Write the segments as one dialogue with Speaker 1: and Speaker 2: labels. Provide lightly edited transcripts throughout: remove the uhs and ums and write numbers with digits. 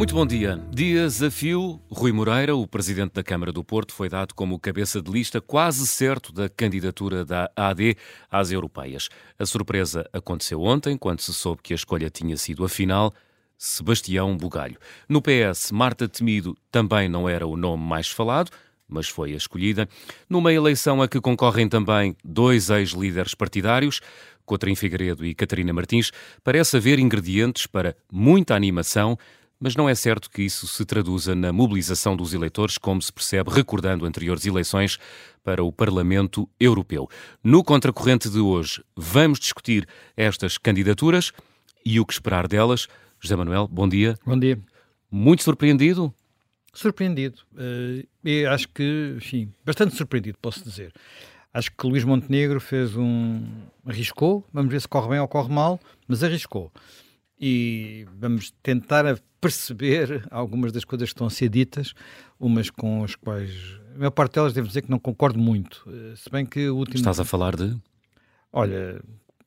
Speaker 1: Muito bom dia. Dias a fio, Rui Moreira, o presidente da Câmara do Porto, foi dado como cabeça de lista quase certo da candidatura da AD às europeias. A surpresa aconteceu ontem, quando se soube que a escolha tinha sido, afinal, Sebastião Bugalho. No PS, Marta Temido também não era o nome mais falado, mas foi a escolhida. Numa eleição a que concorrem também dois ex-líderes partidários, Coutrinho Figueiredo e Catarina Martins, parece haver ingredientes para muita animação, mas não é certo que isso se traduza na mobilização dos eleitores, como se percebe recordando anteriores eleições para o Parlamento Europeu. No Contracorrente de hoje, vamos discutir estas candidaturas e o que esperar delas. José Manuel, bom dia.
Speaker 2: Bom dia.
Speaker 1: Muito surpreendido?
Speaker 2: Surpreendido. E acho que, enfim, bastante surpreendido, posso dizer. Acho que Luís Montenegro arriscou, vamos ver se corre bem ou corre mal, mas arriscou. E vamos tentar perceber algumas das coisas que estão a ser ditas, umas com as quais, a maior parte delas, devo dizer que não concordo muito. Se bem que o último...
Speaker 1: Estás a falar de?
Speaker 2: Olha,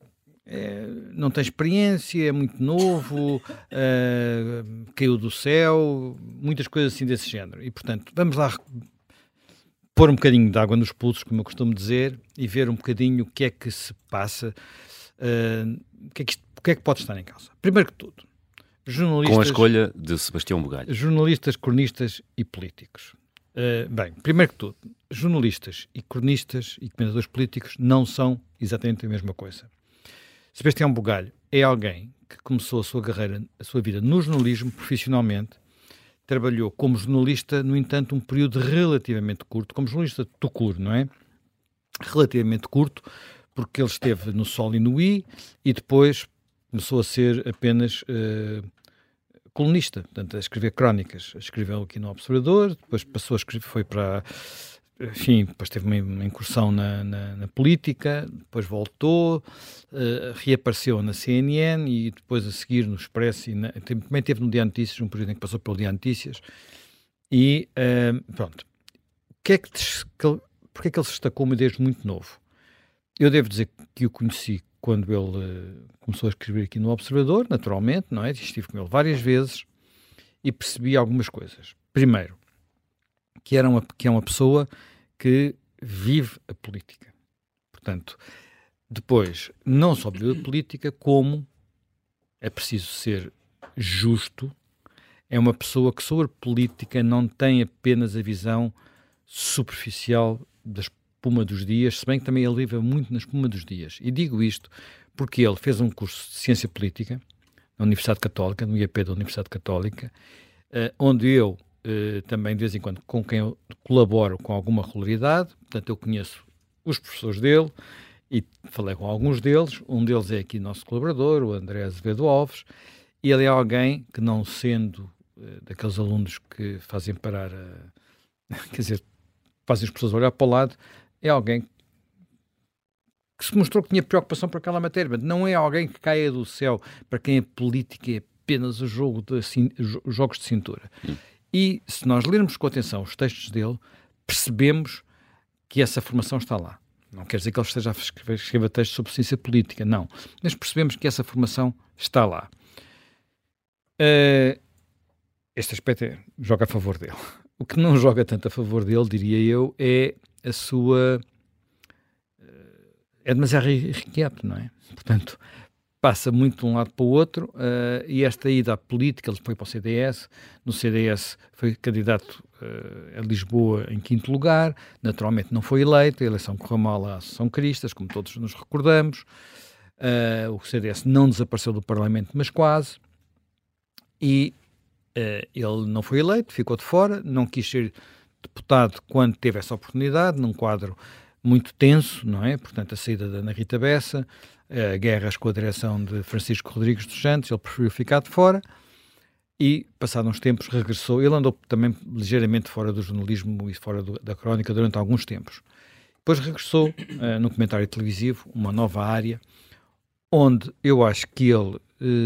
Speaker 2: não tem experiência, é muito novo, caiu do céu, muitas coisas assim desse género. E, portanto, vamos lá pôr um bocadinho de água nos pulsos, como eu costumo dizer, e ver um bocadinho o que é que se passa, o que é que pode estar em causa. Primeiro que tudo, jornalistas...
Speaker 1: Com a escolha de Sebastião Bugalho.
Speaker 2: Jornalistas, cronistas e políticos. Bem, primeiro que tudo, jornalistas e cronistas e comentadores políticos não são exatamente a mesma coisa. Sebastião Bugalho é alguém que começou a sua carreira, a sua vida no jornalismo, profissionalmente, trabalhou como jornalista, no entanto, um período relativamente curto, como jornalista tout court, não é? Relativamente curto, porque ele esteve no Sol e no I, e depois começou a ser apenas colunista, portanto, a escrever crónicas. Escreveu aqui no Observador, depois passou a escrever, foi para... Enfim, depois teve uma incursão na política, depois voltou, reapareceu na CNN e depois a seguir no Expresso, também teve no Diário de Notícias, um período em que passou pelo Diário de Notícias, e pronto. Porque é que ele se destacou desde muito novo? Eu devo dizer que o conheci quando ele começou a escrever aqui no Observador, naturalmente, não é? Estive com ele várias vezes e percebi algumas coisas. Primeiro, que é uma pessoa que vive a política. Portanto, depois, não só vive a política, como é preciso ser justo, é uma pessoa que sobre política não tem apenas a visão superficial da espuma dos dias, se bem que também ele vive muito na espuma dos dias. E digo isto porque ele fez um curso de Ciência Política na Universidade Católica, no IAP da Universidade Católica, onde eu também de vez em quando com quem eu colaboro com alguma regularidade, portanto eu conheço os professores dele e falei com alguns deles, um deles é aqui nosso colaborador, o André Azevedo Alves, e ele é alguém que, não sendo daqueles alunos que fazem parar quer dizer, fazem as pessoas olhar para o lado, é alguém que se mostrou que tinha preocupação por aquela matéria, mas não é alguém que caia do céu, para quem a política é apenas os jogos de cintura. E se nós lermos com atenção os textos dele, percebemos que essa formação está lá. Não quer dizer que ele esteja a escrever textos sobre ciência política, não. Mas percebemos que essa formação está lá. Este aspecto joga a favor dele. O que não joga tanto a favor dele, diria eu, é a sua... é demasiado irrequieto, não é? Portanto, passa muito de um lado para o outro, e esta ida à política, ele foi para o CDS, no CDS foi candidato a Lisboa em 5º lugar, naturalmente não foi eleito, a eleição correu mal à Associação Cristas, como todos nos recordamos, o CDS não desapareceu do Parlamento, mas quase, e ele não foi eleito, ficou de fora, não quis ser deputado quando teve essa oportunidade, num quadro muito tenso, não é? Portanto, a saída da Ana Rita Bessa, guerras com a direção de Francisco Rodrigues dos Santos, ele preferiu ficar de fora e, passados uns tempos, regressou. Ele andou também ligeiramente fora do jornalismo e fora da crónica durante alguns tempos. Depois regressou no comentário televisivo, uma nova área, onde eu acho que ele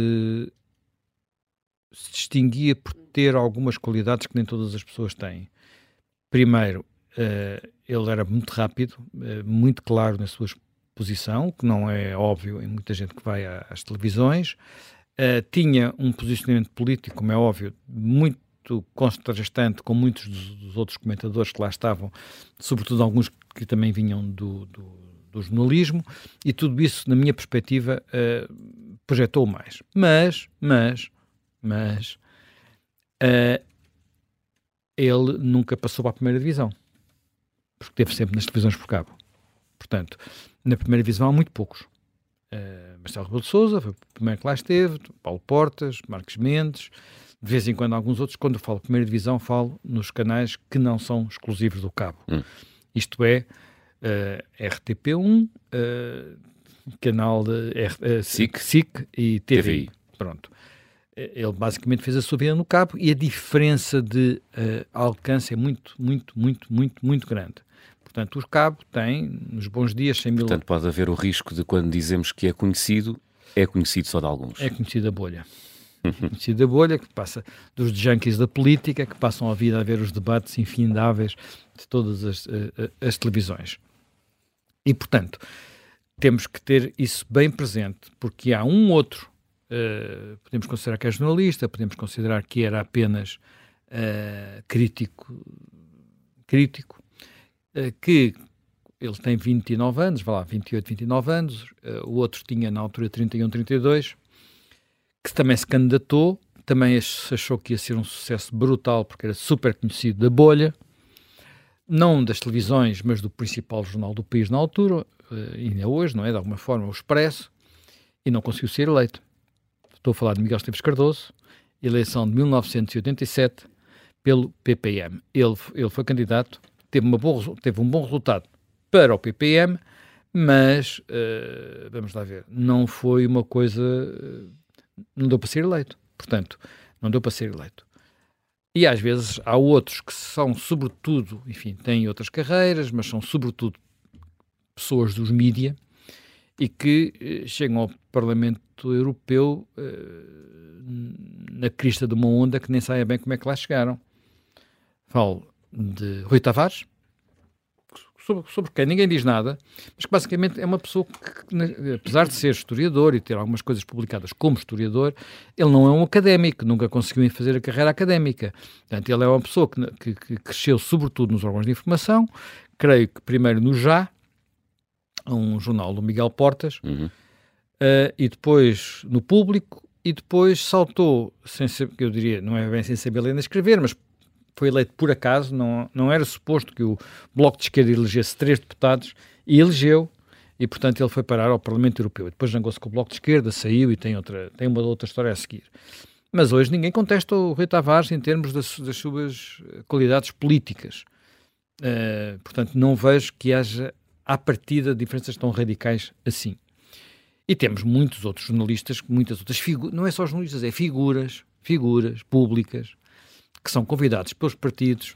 Speaker 2: se distinguia por ter algumas qualidades que nem todas as pessoas têm. Primeiro, ele era muito rápido, muito claro na sua posição, que não é óbvio em muita gente que vai às televisões, tinha um posicionamento político, como é óbvio, muito contrastante com muitos dos outros comentadores que lá estavam, sobretudo alguns que também vinham do jornalismo, e tudo isso, na minha perspectiva, projetou mais. Mas ele nunca passou para a primeira divisão, porque esteve sempre nas televisões por cabo. Portanto, na primeira divisão há muito poucos. Marcelo Rebelo de Sousa foi o primeiro que lá esteve, Paulo Portas, Marcos Mendes, de vez em quando alguns outros. Quando eu falo primeira divisão, falo nos canais que não são exclusivos do cabo. Isto é, RTP1, canal de SIC e TVI. Pronto. Ele basicamente fez a sua vida no cabo e a diferença de alcance é muito grande. Portanto, o cabo tem, nos bons dias, 100 mil...
Speaker 1: Portanto, pode haver o risco de, quando dizemos que é conhecido só de alguns.
Speaker 2: É conhecido a bolha. Conhecido a bolha, que passa dos junkies da política, que passam a vida a ver os debates infindáveis de todas as televisões. E, portanto, temos que ter isso bem presente, porque há um outro, podemos considerar que é jornalista, podemos considerar que era apenas crítico, que ele tem 29 anos, 28, 29 anos, o outro tinha na altura 31, 32, que também se candidatou, também achou que ia ser um sucesso brutal, porque era super conhecido da bolha, não das televisões, mas do principal jornal do país na altura, ainda hoje, não é? De alguma forma, o Expresso, e não conseguiu ser eleito. Estou a falar de Miguel Esteves Cardoso, eleição de 1987, pelo PPM. Ele foi candidato, teve um bom resultado para o PPM, mas, vamos lá ver, não foi uma coisa... não deu para ser eleito. Portanto, não deu para ser eleito. E às vezes há outros que são sobretudo, enfim, têm outras carreiras, mas são sobretudo pessoas dos mídia e que chegam ao Parlamento Europeu na crista de uma onda que nem sabem bem como é que lá chegaram. Falo de Rui Tavares, sobre quem ninguém diz nada, mas que basicamente é uma pessoa que, apesar de ser historiador e ter algumas coisas publicadas como historiador, ele não é um académico, nunca conseguiu fazer a carreira académica. Portanto, ele é uma pessoa que cresceu sobretudo nos órgãos de informação, creio que primeiro no Já, um jornal do Miguel Portas, e depois no Público, e depois saltou, eu diria, não é bem sem saber ler nem escrever, mas foi eleito por acaso, não era suposto que o Bloco de Esquerda elegesse 3 deputados, e elegeu, e portanto ele foi parar ao Parlamento Europeu. E depois zangou-se com o Bloco de Esquerda, saiu e tem uma outra história a seguir. Mas hoje ninguém contesta o Rui Tavares em termos das suas qualidades políticas. Portanto, não vejo que haja, à partida, diferenças tão radicais assim. E temos muitos outros jornalistas, muitas outras figuras, não é só jornalistas, é figuras públicas, que são convidados pelos partidos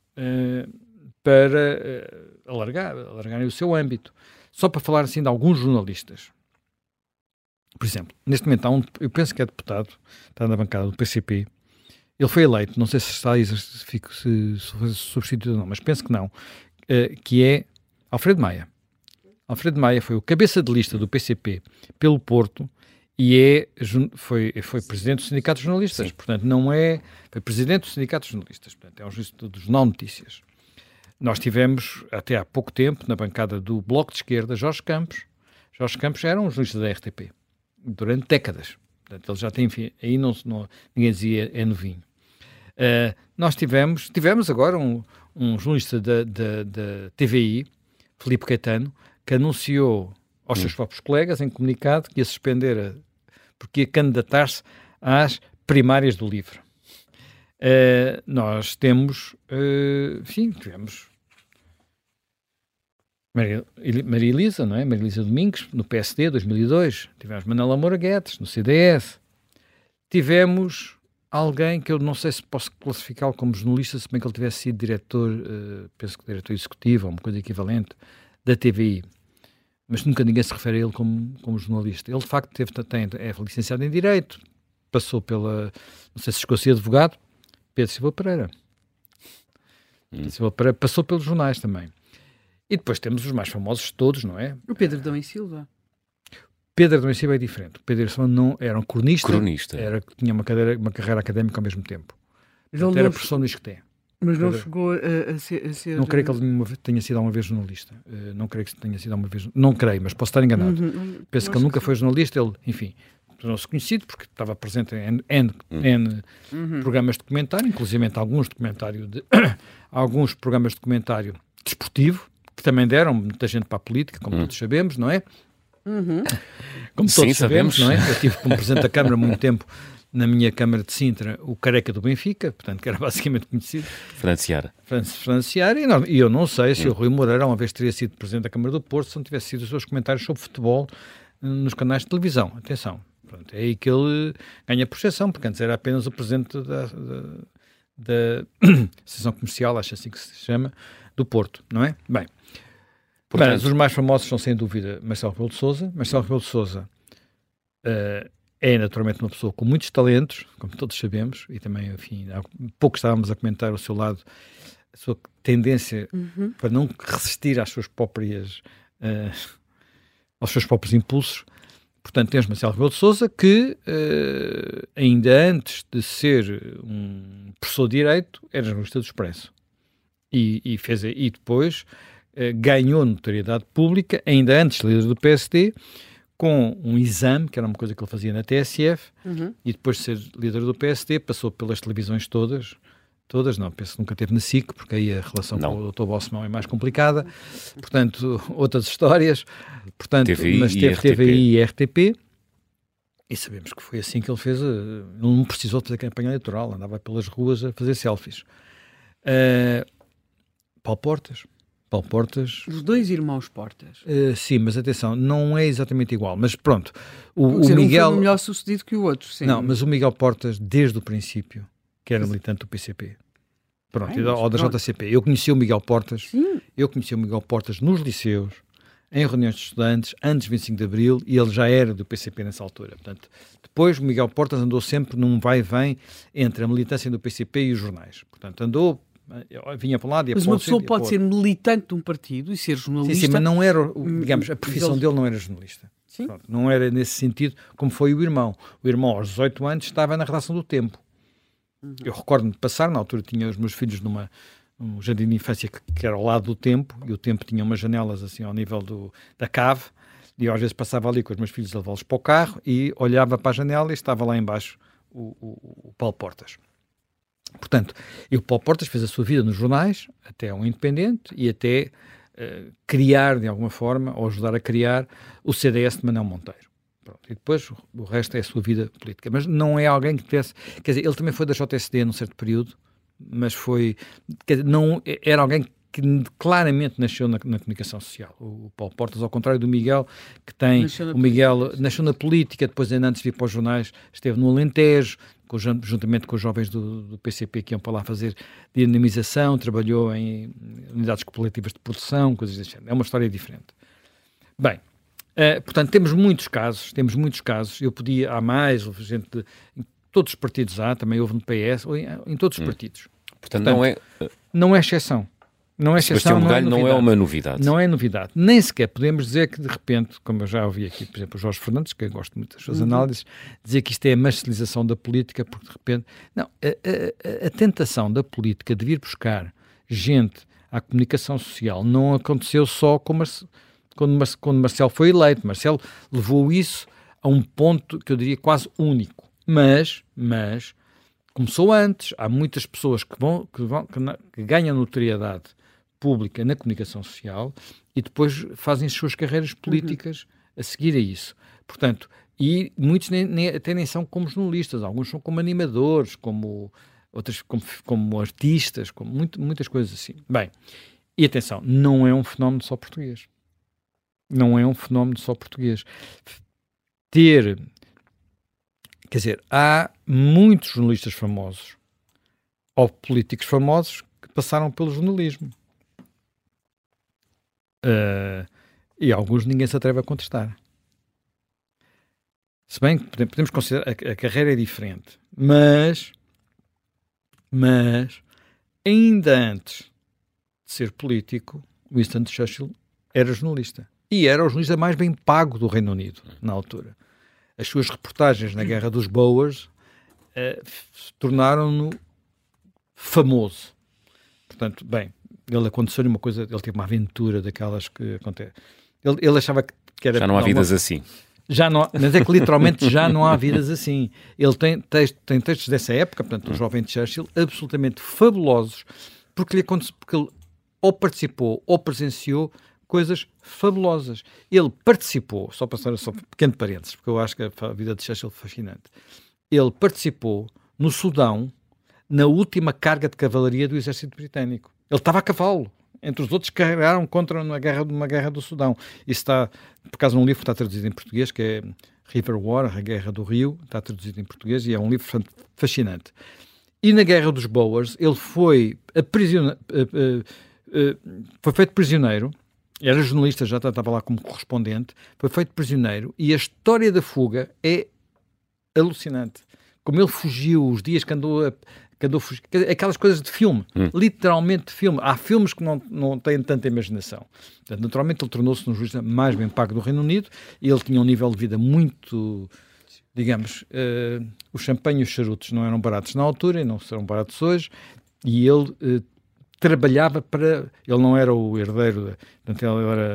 Speaker 2: para alargarem o seu âmbito. Só para falar assim de alguns jornalistas. Por exemplo, neste momento eu penso que é deputado, está na bancada do PCP, ele foi eleito, não sei se está se foi substituído ou não, mas penso que não, que é Alfredo Maia. Alfredo Maia foi o cabeça de lista do PCP pelo Porto, e foi presidente do Sindicato de Jornalistas. Sim. Portanto, foi presidente do Sindicato de Jornalistas, portanto, é um jornalista do Jornal Notícias. Nós tivemos, até há pouco tempo, na bancada do Bloco de Esquerda, Jorge Campos. Jorge Campos era um jornalista da RTP, durante décadas. Portanto, ele já tem, enfim, aí ninguém dizia é novinho. Nós tivemos agora um jornalista da TVI, Filipe Caetano, que anunciou aos seus próprios colegas, em comunicado, que ia suspender, porque ia candidatar-se às primárias do LIVRE. Nós tivemos Maria Elisa, não é? Maria Elisa Domingos, no PSD, 2002. Tivemos Manuela Moura Guedes, no CDS. Tivemos alguém que eu não sei se posso classificá-lo como jornalista, se bem que ele tivesse sido diretor, penso que diretor executivo, ou uma coisa equivalente, da TVI. Mas nunca ninguém se refere a ele como jornalista. Ele, de facto, é licenciado em Direito, passou pela, não sei se chegou a ser advogado, Pedro Silva Pereira. Pedro Silva Pereira passou pelos jornais também. E depois temos os mais famosos de todos, não é?
Speaker 3: O Pedro Adão e Silva.
Speaker 2: Pedro Adão e Silva é diferente. O Pedro Adão não era um cronista. Tinha uma carreira académica ao mesmo tempo. Portanto, era professor no ISCTE.
Speaker 3: Mas não chegou a ser...
Speaker 2: Não creio que ele tenha sido alguma vez jornalista. Não creio que tenha sido alguma vez... Não creio, mas posso estar enganado. Penso que ele nunca foi jornalista. Ele, enfim, tornou-se conhecido porque estava presente em N programas de documentário, inclusive alguns programas de documentário desportivo, que também deram muita gente para a política, como todos sabemos, não é? Como todos sabemos, não é? Eu tive como Presidente da Câmara muito tempo, na minha Câmara de Sintra, o Careca do Benfica, portanto, que era basicamente conhecido. Franciara. E eu não sei se o Rui Moreira uma vez teria sido Presidente da Câmara do Porto se não tivesse sido os seus comentários sobre futebol nos canais de televisão. Atenção. Pronto, é aí que ele ganha projeção, porque antes era apenas o Presidente da Associação Comercial, acho assim que se chama, do Porto, não é? Bem, portanto, mas os mais famosos são, sem dúvida, Marcelo Rebelo de Sousa. Marcelo Rebelo de Sousa é naturalmente uma pessoa com muitos talentos, como todos sabemos, e também, enfim, há pouco estávamos a comentar ao seu lado a sua tendência para não resistir às suas próprias, aos seus próprios impulsos. Portanto, temos Marcelo Rebelo de Sousa, que ainda antes de ser um professor de Direito, era jornalista do Expresso. E depois ganhou notoriedade pública, ainda antes de líder do PSD, com um exame, que era uma coisa que ele fazia na TSF, e depois de ser líder do PSD, passou pelas televisões todas não, penso que nunca teve na SIC, porque aí a relação com o Dr. Bossemão é mais complicada, portanto, outras histórias, portanto, mas teve TVI e RTP, e sabemos que foi assim que ele fez, não precisou de fazer campanha eleitoral, andava pelas ruas a fazer selfies. Paulo Portas.
Speaker 3: Os dois irmãos Portas.
Speaker 2: Sim, mas atenção, não é exatamente igual. Mas pronto, o
Speaker 3: Miguel... Um foi melhor sucedido que o outro, sim.
Speaker 2: Não, mas o Miguel Portas, desde o princípio, que era militante do PCP. Pronto, ou da JCP. Eu conheci o Miguel Portas. Sim. Eu conheci o Miguel Portas nos liceus, em reuniões de estudantes, antes de 25 de Abril, e ele já era do PCP nessa altura. Portanto, depois o Miguel Portas andou sempre num vai e vem entre a militância do PCP e os jornais. Portanto, vinha para um lado e
Speaker 3: mas uma pessoa pode ser militante de um partido e ser jornalista.
Speaker 2: Sim, mas não era, digamos, a profissão dele não era jornalista. Pronto, não era nesse sentido, como foi o irmão. O irmão, aos 18 anos, estava na redação do Tempo. Eu recordo-me de passar, na altura tinha os meus filhos num jardim de infância que era ao lado do Tempo, e o Tempo tinha umas janelas assim ao nível da cave, e eu às vezes passava ali com os meus filhos a levá-los para o carro e olhava para a janela e estava lá embaixo o Paulo Portas. Portanto, o Paulo Portas fez a sua vida nos jornais, até um independente, e até criar, de alguma forma, ou ajudar a criar o CDS de Manuel Monteiro. Pronto. E depois o resto é a sua vida política. Mas não é alguém que tivesse... Quer dizer, ele também foi da JSD num certo período, mas foi... Quer dizer, não, era alguém que claramente nasceu na comunicação social. O Paulo Portas, ao contrário do Miguel, que tem... O Miguel nasceu na política, depois ainda antes de ir para os jornais, esteve no Alentejo, juntamente com os jovens do PCP que iam para lá fazer dinamização, trabalhou em unidades cooperativas de produção, coisas desse género. É uma história diferente. Bem, portanto, temos muitos casos, há mais, houve gente, em todos os partidos também houve no PS, em todos os partidos.
Speaker 1: Portanto,
Speaker 2: não é exceção. Não é exceção,
Speaker 1: não é uma novidade.
Speaker 2: Não é novidade. Nem sequer podemos dizer que, de repente, como eu já ouvi aqui, por exemplo, o Jorge Fernandes, que eu gosto muito das suas análises, dizer que isto é a marcialização da política, porque, de repente... Não, a tentação da política de vir buscar gente à comunicação social não aconteceu só quando Marcelo foi eleito. Marcelo levou isso a um ponto que eu diria quase único. Mas começou antes. Há muitas pessoas que ganham notoriedade pública na comunicação social e depois fazem as suas carreiras políticas a seguir a isso. Portanto, e muitos até nem são como jornalistas, alguns são como animadores, como outros como artistas, como muitas coisas assim. Bem, e atenção, não é um fenómeno só português. Não é um fenómeno só português. Quer dizer, há muitos jornalistas famosos ou políticos famosos que passaram pelo jornalismo. E alguns ninguém se atreve a contestar. Se bem que podemos considerar a carreira é diferente, mas ainda antes de ser político, Winston Churchill era jornalista. e era o jornalista mais bem pago do Reino Unido, na altura. As suas reportagens na Guerra dos Boers tornaram-no famoso. Portanto, bem, ele aconteceu-lhe uma coisa, ele teve uma aventura daquelas que acontece. Ele achava que era...
Speaker 1: Já não há vidas assim.
Speaker 2: Já não, mas é que literalmente já não há vidas assim. Ele tem textos dessa época, portanto, o jovem Churchill, absolutamente fabulosos, porque ele ou participou ou presenciou coisas fabulosas. Ele participou, só passar só um pequeno parênteses, porque eu acho que a vida de Churchill é fascinante. Ele participou no Sudão, na última carga de cavalaria do exército britânico. Ele estava a cavalo. Entre os outros, carregaram contra uma guerra do Sudão. Isso está, por causa de um livro que está traduzido em português, que é River War, a Guerra do Rio, está traduzido em português, e é um livro fascinante. E na Guerra dos Boers, ele foi feito prisioneiro, era jornalista, já estava lá como correspondente, foi feito prisioneiro, e a história da fuga é alucinante. Como ele fugiu, os dias que andou aquelas coisas de filme, literalmente de filme. Há filmes que não têm tanta imaginação. Portanto, naturalmente ele tornou-se um jornalista mais bem pago do Reino Unido, e ele tinha um nível de vida muito, digamos, os champanhe e os charutos não eram baratos na altura e não serão baratos hoje, e ele trabalhava para... Ele não era o herdeiro, portanto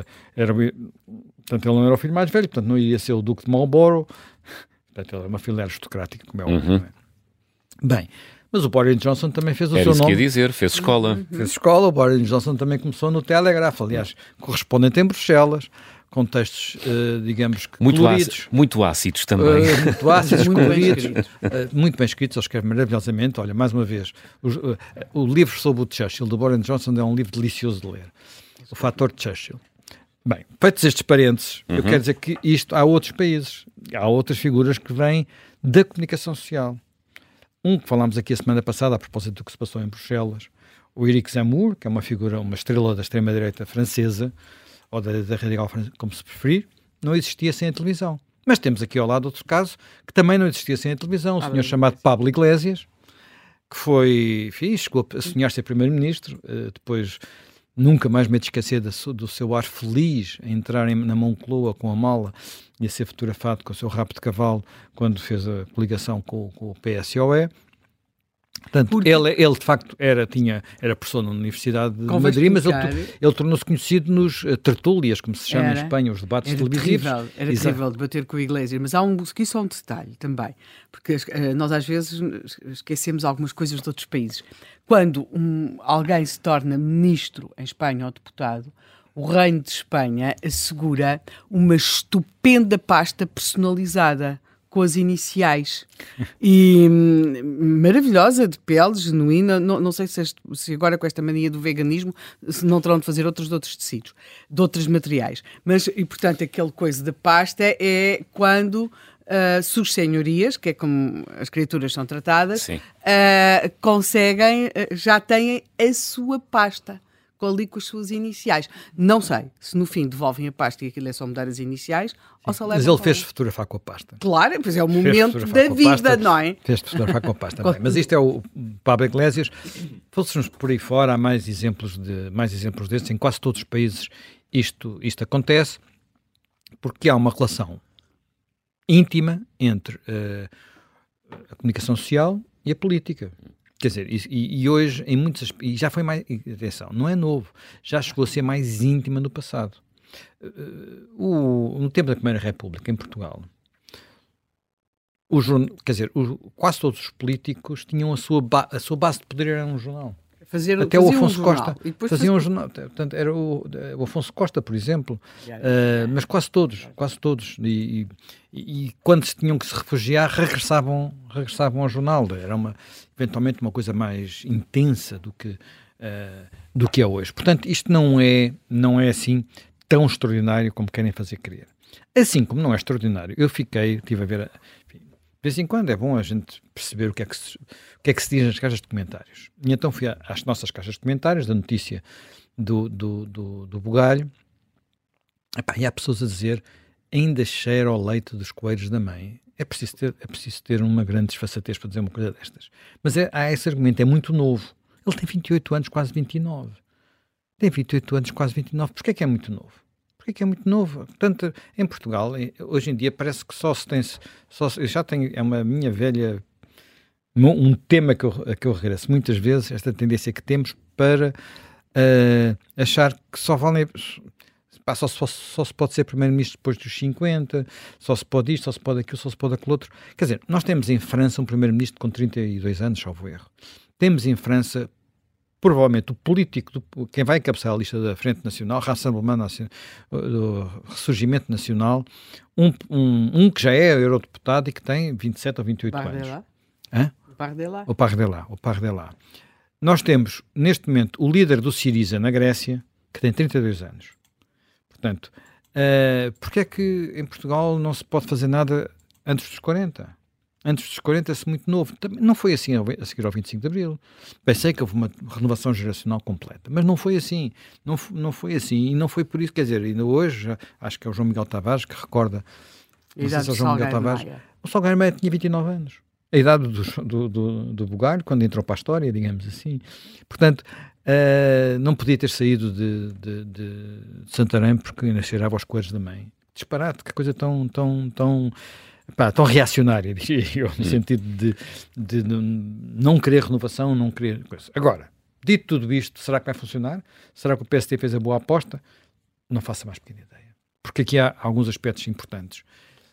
Speaker 2: ele não era o filho mais velho, portanto não ia ser o Duque de Marlborough, portanto ele era uma família aristocrática, como é óbvio. Não é? Bem, mas o Boris Johnson também fez o seu nome.
Speaker 1: Era isso que ia dizer, fez escola.
Speaker 2: Fez escola, o Boris Johnson também começou no Telegraph, aliás, correspondente em Bruxelas, com textos, digamos, que coloridos.
Speaker 1: Muito ácidos também.
Speaker 2: Muito ácidos, coloridos, muito bem escritos, ele escreve maravilhosamente. Olha, mais uma vez, o livro sobre o Churchill, do Boris Johnson, é um livro delicioso de ler. O Fator Churchill. Bem, feitos estes parênteses, eu quero dizer que há outros países, há outras figuras que vêm da comunicação social. Um que falámos aqui a semana passada, a propósito do que se passou em Bruxelas, o Éric Zemmour, que é uma figura, uma estrela da extrema-direita francesa, ou da radical francesa, como se preferir, não existia sem a televisão. Mas temos aqui ao lado outro caso, que também não existia sem a televisão, um senhor chamado Pablo Iglesias, que foi, enfim, chegou a sonhar ser primeiro-ministro, depois nunca mais me esquecer do seu ar feliz a entrar na Moncloa com a mala e a ser fotografado com o seu rabo de cavalo quando fez a coligação com o PSOE. Portanto, ele de facto era professor na Universidade de Madrid, mas ele tornou-se conhecido nos tertúlias, como se chama em Espanha, os debates televisivos.
Speaker 3: Era terrível debater com o Iglesias, mas há aqui só um detalhe também, porque nós às vezes esquecemos algumas coisas de outros países. Quando alguém se torna ministro em Espanha ou deputado, o Reino de Espanha assegura uma estupenda pasta personalizada com as iniciais e maravilhosa, de pele, genuína. Não sei se agora com esta mania do veganismo se não terão de fazer outros de outros tecidos, de outros materiais, mas e portanto aquele coisa da pasta é quando suas senhorias, que é como as criaturas são tratadas, conseguem, já têm a sua pasta ali com as suas iniciais. Não sei se no fim devolvem a pasta e aquilo é só mudar as iniciais, ou se
Speaker 2: mas ele fez fotografar com a pasta.
Speaker 3: Claro, pois é o momento da vida, não é?
Speaker 2: Fez fotografar com a pasta também. Mas isto é o Pablo Iglesias. Fôssemos por aí fora, há mais exemplos destes. Em quase todos os países isto acontece, porque há uma relação íntima entre a comunicação social e a política. Quer dizer, e hoje, em muitas... E já foi mais... Atenção, não é novo. Já chegou a ser mais íntima no passado. No tempo da Primeira República, em Portugal, quase todos os políticos tinham a sua base de poder era um jornal. Até o Afonso Costa fazia um jornal. Portanto, era o Afonso Costa, por exemplo, mas quase todos. E quando se tinham que se refugiar, regressavam ao jornal. Era eventualmente uma coisa mais intensa do que é hoje. Portanto, isto não é assim tão extraordinário como querem fazer crer. Assim como não é extraordinário, estive a ver... De vez em quando é bom a gente perceber o que é que se diz nas caixas de comentários. E então fui às nossas caixas de comentários, da notícia do Bugalho, e há pessoas a dizer: ainda cheira ao leite dos coelhos da mãe. É preciso ter uma grande desfaçatez para dizer uma coisa destas. Mas há esse argumento, é muito novo. Ele tem 28 anos, quase 29. Tem 28 anos, quase 29. Porquê é que é muito novo? Porque é muito novo. Portanto, em Portugal, hoje em dia, parece que eu já tenho, é uma minha velha, um tema a que eu regresso muitas vezes, esta tendência que temos para achar que só valem... Pá, só se pode ser primeiro-ministro depois dos 50, só se pode isto, só se pode aquilo, só se pode aquilo outro. Quer dizer, nós temos em França um primeiro-ministro com 32 anos, salvo erro. Temos em França, provavelmente, o político, quem vai encabeçar a lista da Frente Nacional, Rassemblement do Ressurgimento Nacional, um que já é eurodeputado e que tem 27 ou 28 anos. O Bardella. Nós temos, neste momento, o líder do Syriza na Grécia, que tem 32 anos. Portanto, porque é que em Portugal não se pode fazer nada antes dos 40? Antes dos 40 é muito novo. Não foi assim a seguir ao 25 de Abril. Pensei que houve uma renovação geracional completa, mas não foi assim. Não foi assim. E não foi por isso, quer dizer, ainda hoje, acho que é o João Miguel Tavares que recorda, não sei se é o João Miguel Tavares, o Salgueiro Maia tinha 29 anos. A idade do Bugalho, quando entrou para a história, digamos assim. Portanto, não podia ter saído de Santarém porque ainda cheirava aos coelhos da mãe. Disparate, que coisa tão reacionária, diria eu, no sentido de não querer renovação, não querer coisa. Agora, dito tudo isto, será que vai funcionar? Será que o PSD fez a boa aposta? Não faço a mais pequena ideia. Porque aqui há alguns aspectos importantes.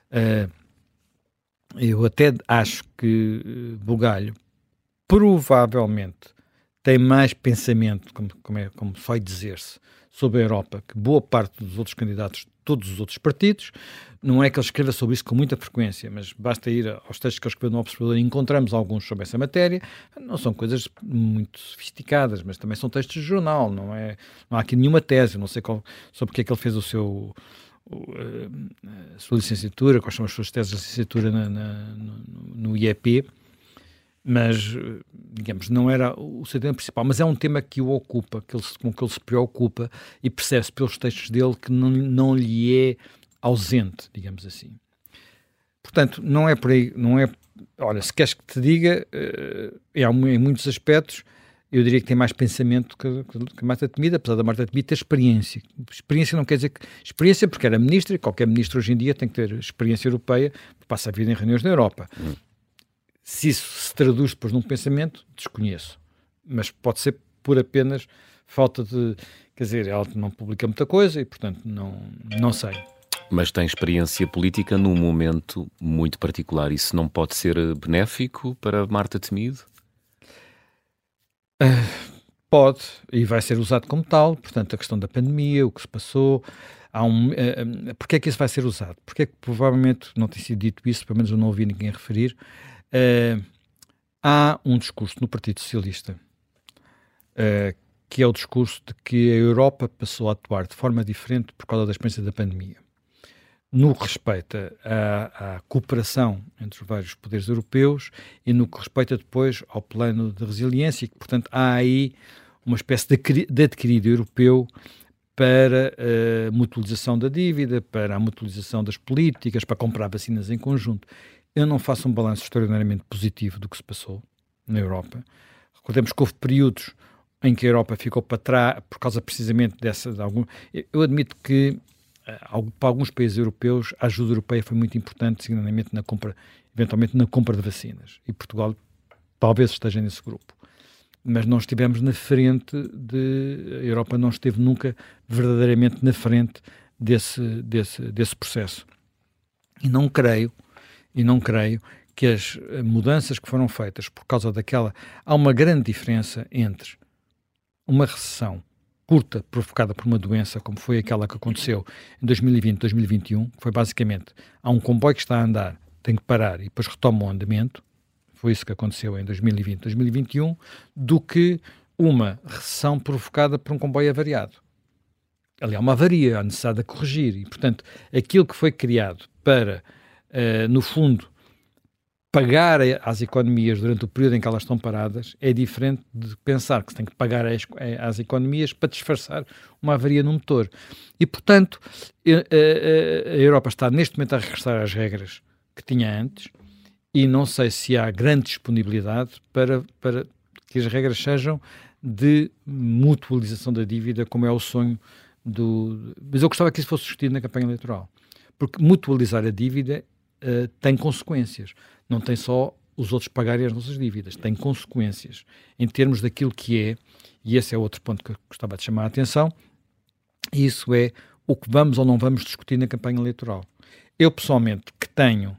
Speaker 2: Eu até acho que Bugalho provavelmente tem mais pensamento, como foi dizer-se, sobre a Europa que boa parte dos outros candidatos de todos os outros partidos. Não é que ele escreva sobre isso com muita frequência, mas basta ir aos textos que ele escreveu no Observador e encontramos alguns sobre essa matéria. Não são coisas muito sofisticadas, mas também são textos de jornal, não há aqui nenhuma tese, não sei sobre o que é que ele fez a sua licenciatura, quais são as suas teses de licenciatura no IEP, mas, digamos, não era o seu tema principal, mas é um tema que o ocupa, com que ele se preocupa e percebe-se pelos textos dele que não lhe é ausente, digamos assim. Portanto, não é por aí, olha, se queres que te diga, em muitos aspectos, eu diria que tem mais pensamento que a Marta Temido, apesar da Marta Temido ter experiência. Experiência não quer dizer que... Experiência porque era ministra, e qualquer ministro hoje em dia tem que ter experiência europeia, porque passa a vida em reuniões na Europa. Se isso se traduz depois num pensamento, desconheço. Mas pode ser por apenas falta de... Quer dizer, ela não publica muita coisa e, portanto, não sei.
Speaker 1: Mas tem experiência política num momento muito particular. Isso não pode ser benéfico para Marta Temido?
Speaker 2: Pode, e vai ser usado como tal. Portanto, a questão da pandemia, o que se passou... Porquê é que isso vai ser usado? Porque é que provavelmente, não tem sido dito isso, pelo menos eu não ouvi ninguém referir, há um discurso no Partido Socialista que é o discurso de que a Europa passou a atuar de forma diferente por causa da experiência da pandemia. No que respeita à cooperação entre os vários poderes europeus e no que respeita depois ao plano de resiliência, e que, portanto, há aí uma espécie de adquirido europeu para a mutualização da dívida, para a mutualização das políticas, para comprar vacinas em conjunto. Eu não faço um balanço extraordinariamente positivo do que se passou na Europa. Recordemos que houve períodos em que a Europa ficou para trás por causa precisamente dessa... Eu admito que para alguns países europeus a ajuda europeia foi muito importante, seguramente eventualmente na compra de vacinas. E Portugal talvez esteja nesse grupo. Mas não estivemos na frente a Europa não esteve nunca verdadeiramente na frente desse processo. E não creio que as mudanças que foram feitas por causa daquela... Há uma grande diferença entre uma recessão curta provocada por uma doença, como foi aquela que aconteceu em 2020, 2021, que foi basicamente, há um comboio que está a andar, tem que parar e depois retoma o andamento, foi isso que aconteceu em 2020, 2021, do que uma recessão provocada por um comboio avariado. Ali há uma avaria, há necessidade de corrigir, e portanto, aquilo que foi criado para, no fundo, pagar às economias durante o período em que elas estão paradas é diferente de pensar que se tem que pagar às economias para disfarçar uma avaria no motor. E, portanto, a Europa está neste momento a regressar às regras que tinha antes e não sei se há grande disponibilidade para que as regras sejam de mutualização da dívida, como é o sonho Mas eu gostava que isso fosse discutido na campanha eleitoral. Porque mutualizar a dívida tem consequências. Não tem só os outros pagarem as nossas dívidas. Tem consequências em termos daquilo que é, e esse é outro ponto que eu gostava de chamar a atenção, e isso é o que vamos ou não vamos discutir na campanha eleitoral. Eu, pessoalmente, que tenho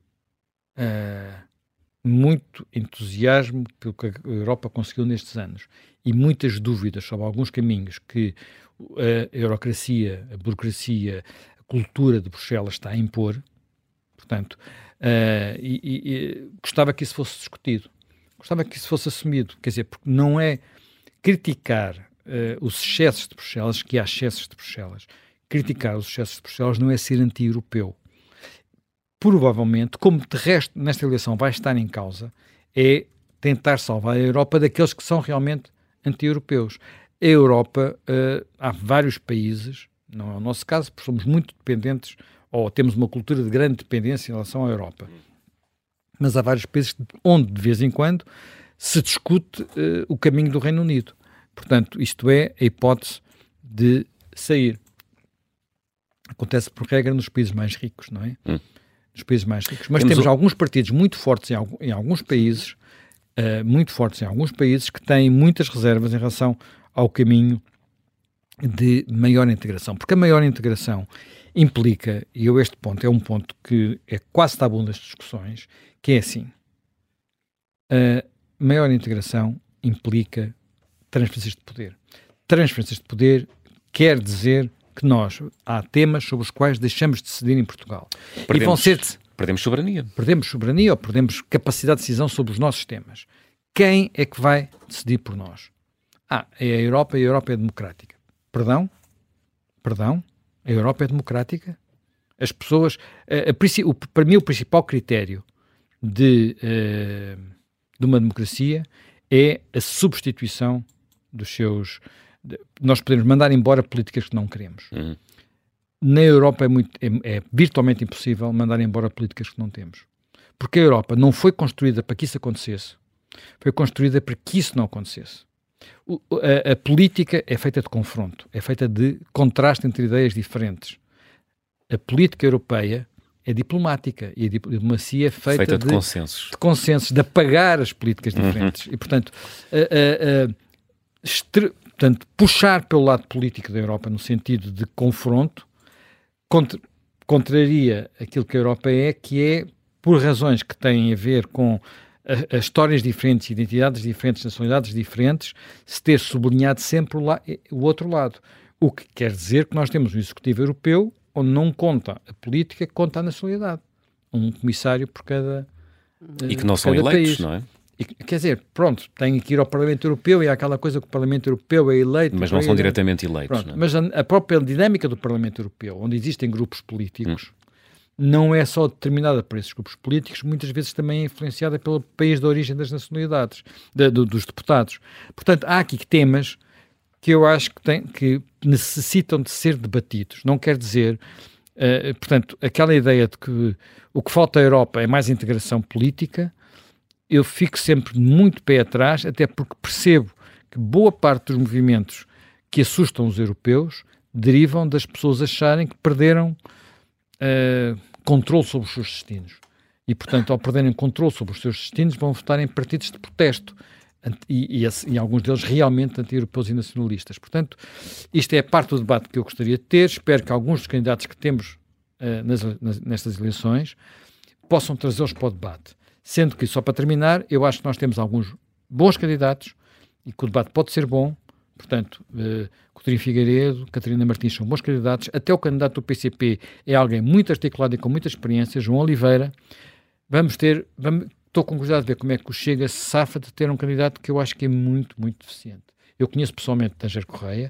Speaker 2: muito entusiasmo pelo que a Europa conseguiu nestes anos e muitas dúvidas sobre alguns caminhos que a eurocracia, a burocracia, a cultura de Bruxelas está a impor, portanto, gostava que isso fosse discutido, gostava que isso fosse assumido, quer dizer, porque não é criticar os excessos de Bruxelas, que há excessos de Bruxelas. Criticar os excessos de Bruxelas não é ser anti-europeu. Provavelmente, como de resto nesta eleição vai estar em causa, é tentar salvar a Europa daqueles que são realmente anti-europeus. A Europa, há vários países, não é o nosso caso, porque somos muito dependentes, ou temos uma cultura de grande dependência em relação à Europa. Mas há vários países onde, de vez em quando, se discute o caminho do Reino Unido. Portanto, isto é a hipótese de sair. Acontece por regra nos países mais ricos, não é? Nos países mais ricos. Mas temos alguns partidos muito fortes em alguns países, que têm muitas reservas em relação ao caminho de maior integração. Porque a maior integração implica, e este ponto é um ponto que é quase tabu das discussões, que é assim, a maior integração implica transferências de poder. Transferências de poder quer dizer que há temas sobre os quais deixamos de decidir em Portugal.
Speaker 1: Perdemos soberania.
Speaker 2: Perdemos soberania ou perdemos capacidade de decisão sobre os nossos temas. Quem é que vai decidir por nós? É a Europa e a Europa é democrática. Perdão? A Europa é democrática? As pessoas... para mim, o principal critério de uma democracia é a substituição dos seus... Nós podemos mandar embora políticas que não queremos. Na Europa é virtualmente impossível mandar embora políticas que não temos. Porque a Europa não foi construída para que isso acontecesse. Foi construída para que isso não acontecesse. A política é feita de confronto, é feita de contraste entre ideias diferentes. A política europeia é diplomática e a diplomacia é feita
Speaker 1: de consensos.
Speaker 2: De consensos, de apagar as políticas diferentes. E, portanto, puxar pelo lado político da Europa no sentido de confronto contraria aquilo que a Europa é, que é, por razões que têm a ver com as histórias diferentes, identidades diferentes, nacionalidades diferentes, se ter sublinhado sempre o outro lado. O que quer dizer que nós temos um executivo europeu onde não conta a política, conta a nacionalidade. Um comissário por cada
Speaker 1: e que não são eleitos, país. Não é?
Speaker 2: Quer dizer, pronto, tem que ir ao Parlamento Europeu e há aquela coisa que o Parlamento Europeu é eleito.
Speaker 1: Mas não são diretamente eleitos.
Speaker 2: Não é? Mas a própria dinâmica do Parlamento Europeu, onde existem grupos políticos, não é só determinada por esses grupos políticos, muitas vezes também é influenciada pelo país de origem das nacionalidades, dos deputados. Portanto, há aqui temas que eu acho que necessitam de ser debatidos. Não quer dizer, portanto, aquela ideia de que o que falta à Europa é mais integração política. Eu fico sempre muito pé atrás, até porque percebo que boa parte dos movimentos que assustam os europeus derivam das pessoas acharem que perderam controle sobre os seus destinos. E, portanto, ao perderem controle sobre os seus destinos, vão votar em partidos de protesto. E alguns deles realmente anti-europeus e nacionalistas. Portanto, isto é parte do debate que eu gostaria de ter. Espero que alguns dos candidatos que temos nestas eleições possam trazê-los para o debate. Sendo que, só para terminar, eu acho que nós temos alguns bons candidatos e que o debate pode ser bom. Portanto, Coutinho Figueiredo, Catarina Martins são bons candidatos. Até o candidato do PCP é alguém muito articulado e com muita experiência, João Oliveira. Estou com curiosidade de ver como é que o Chega se safa de ter um candidato que eu acho que é muito, muito deficiente. Eu conheço pessoalmente Tanger Correia.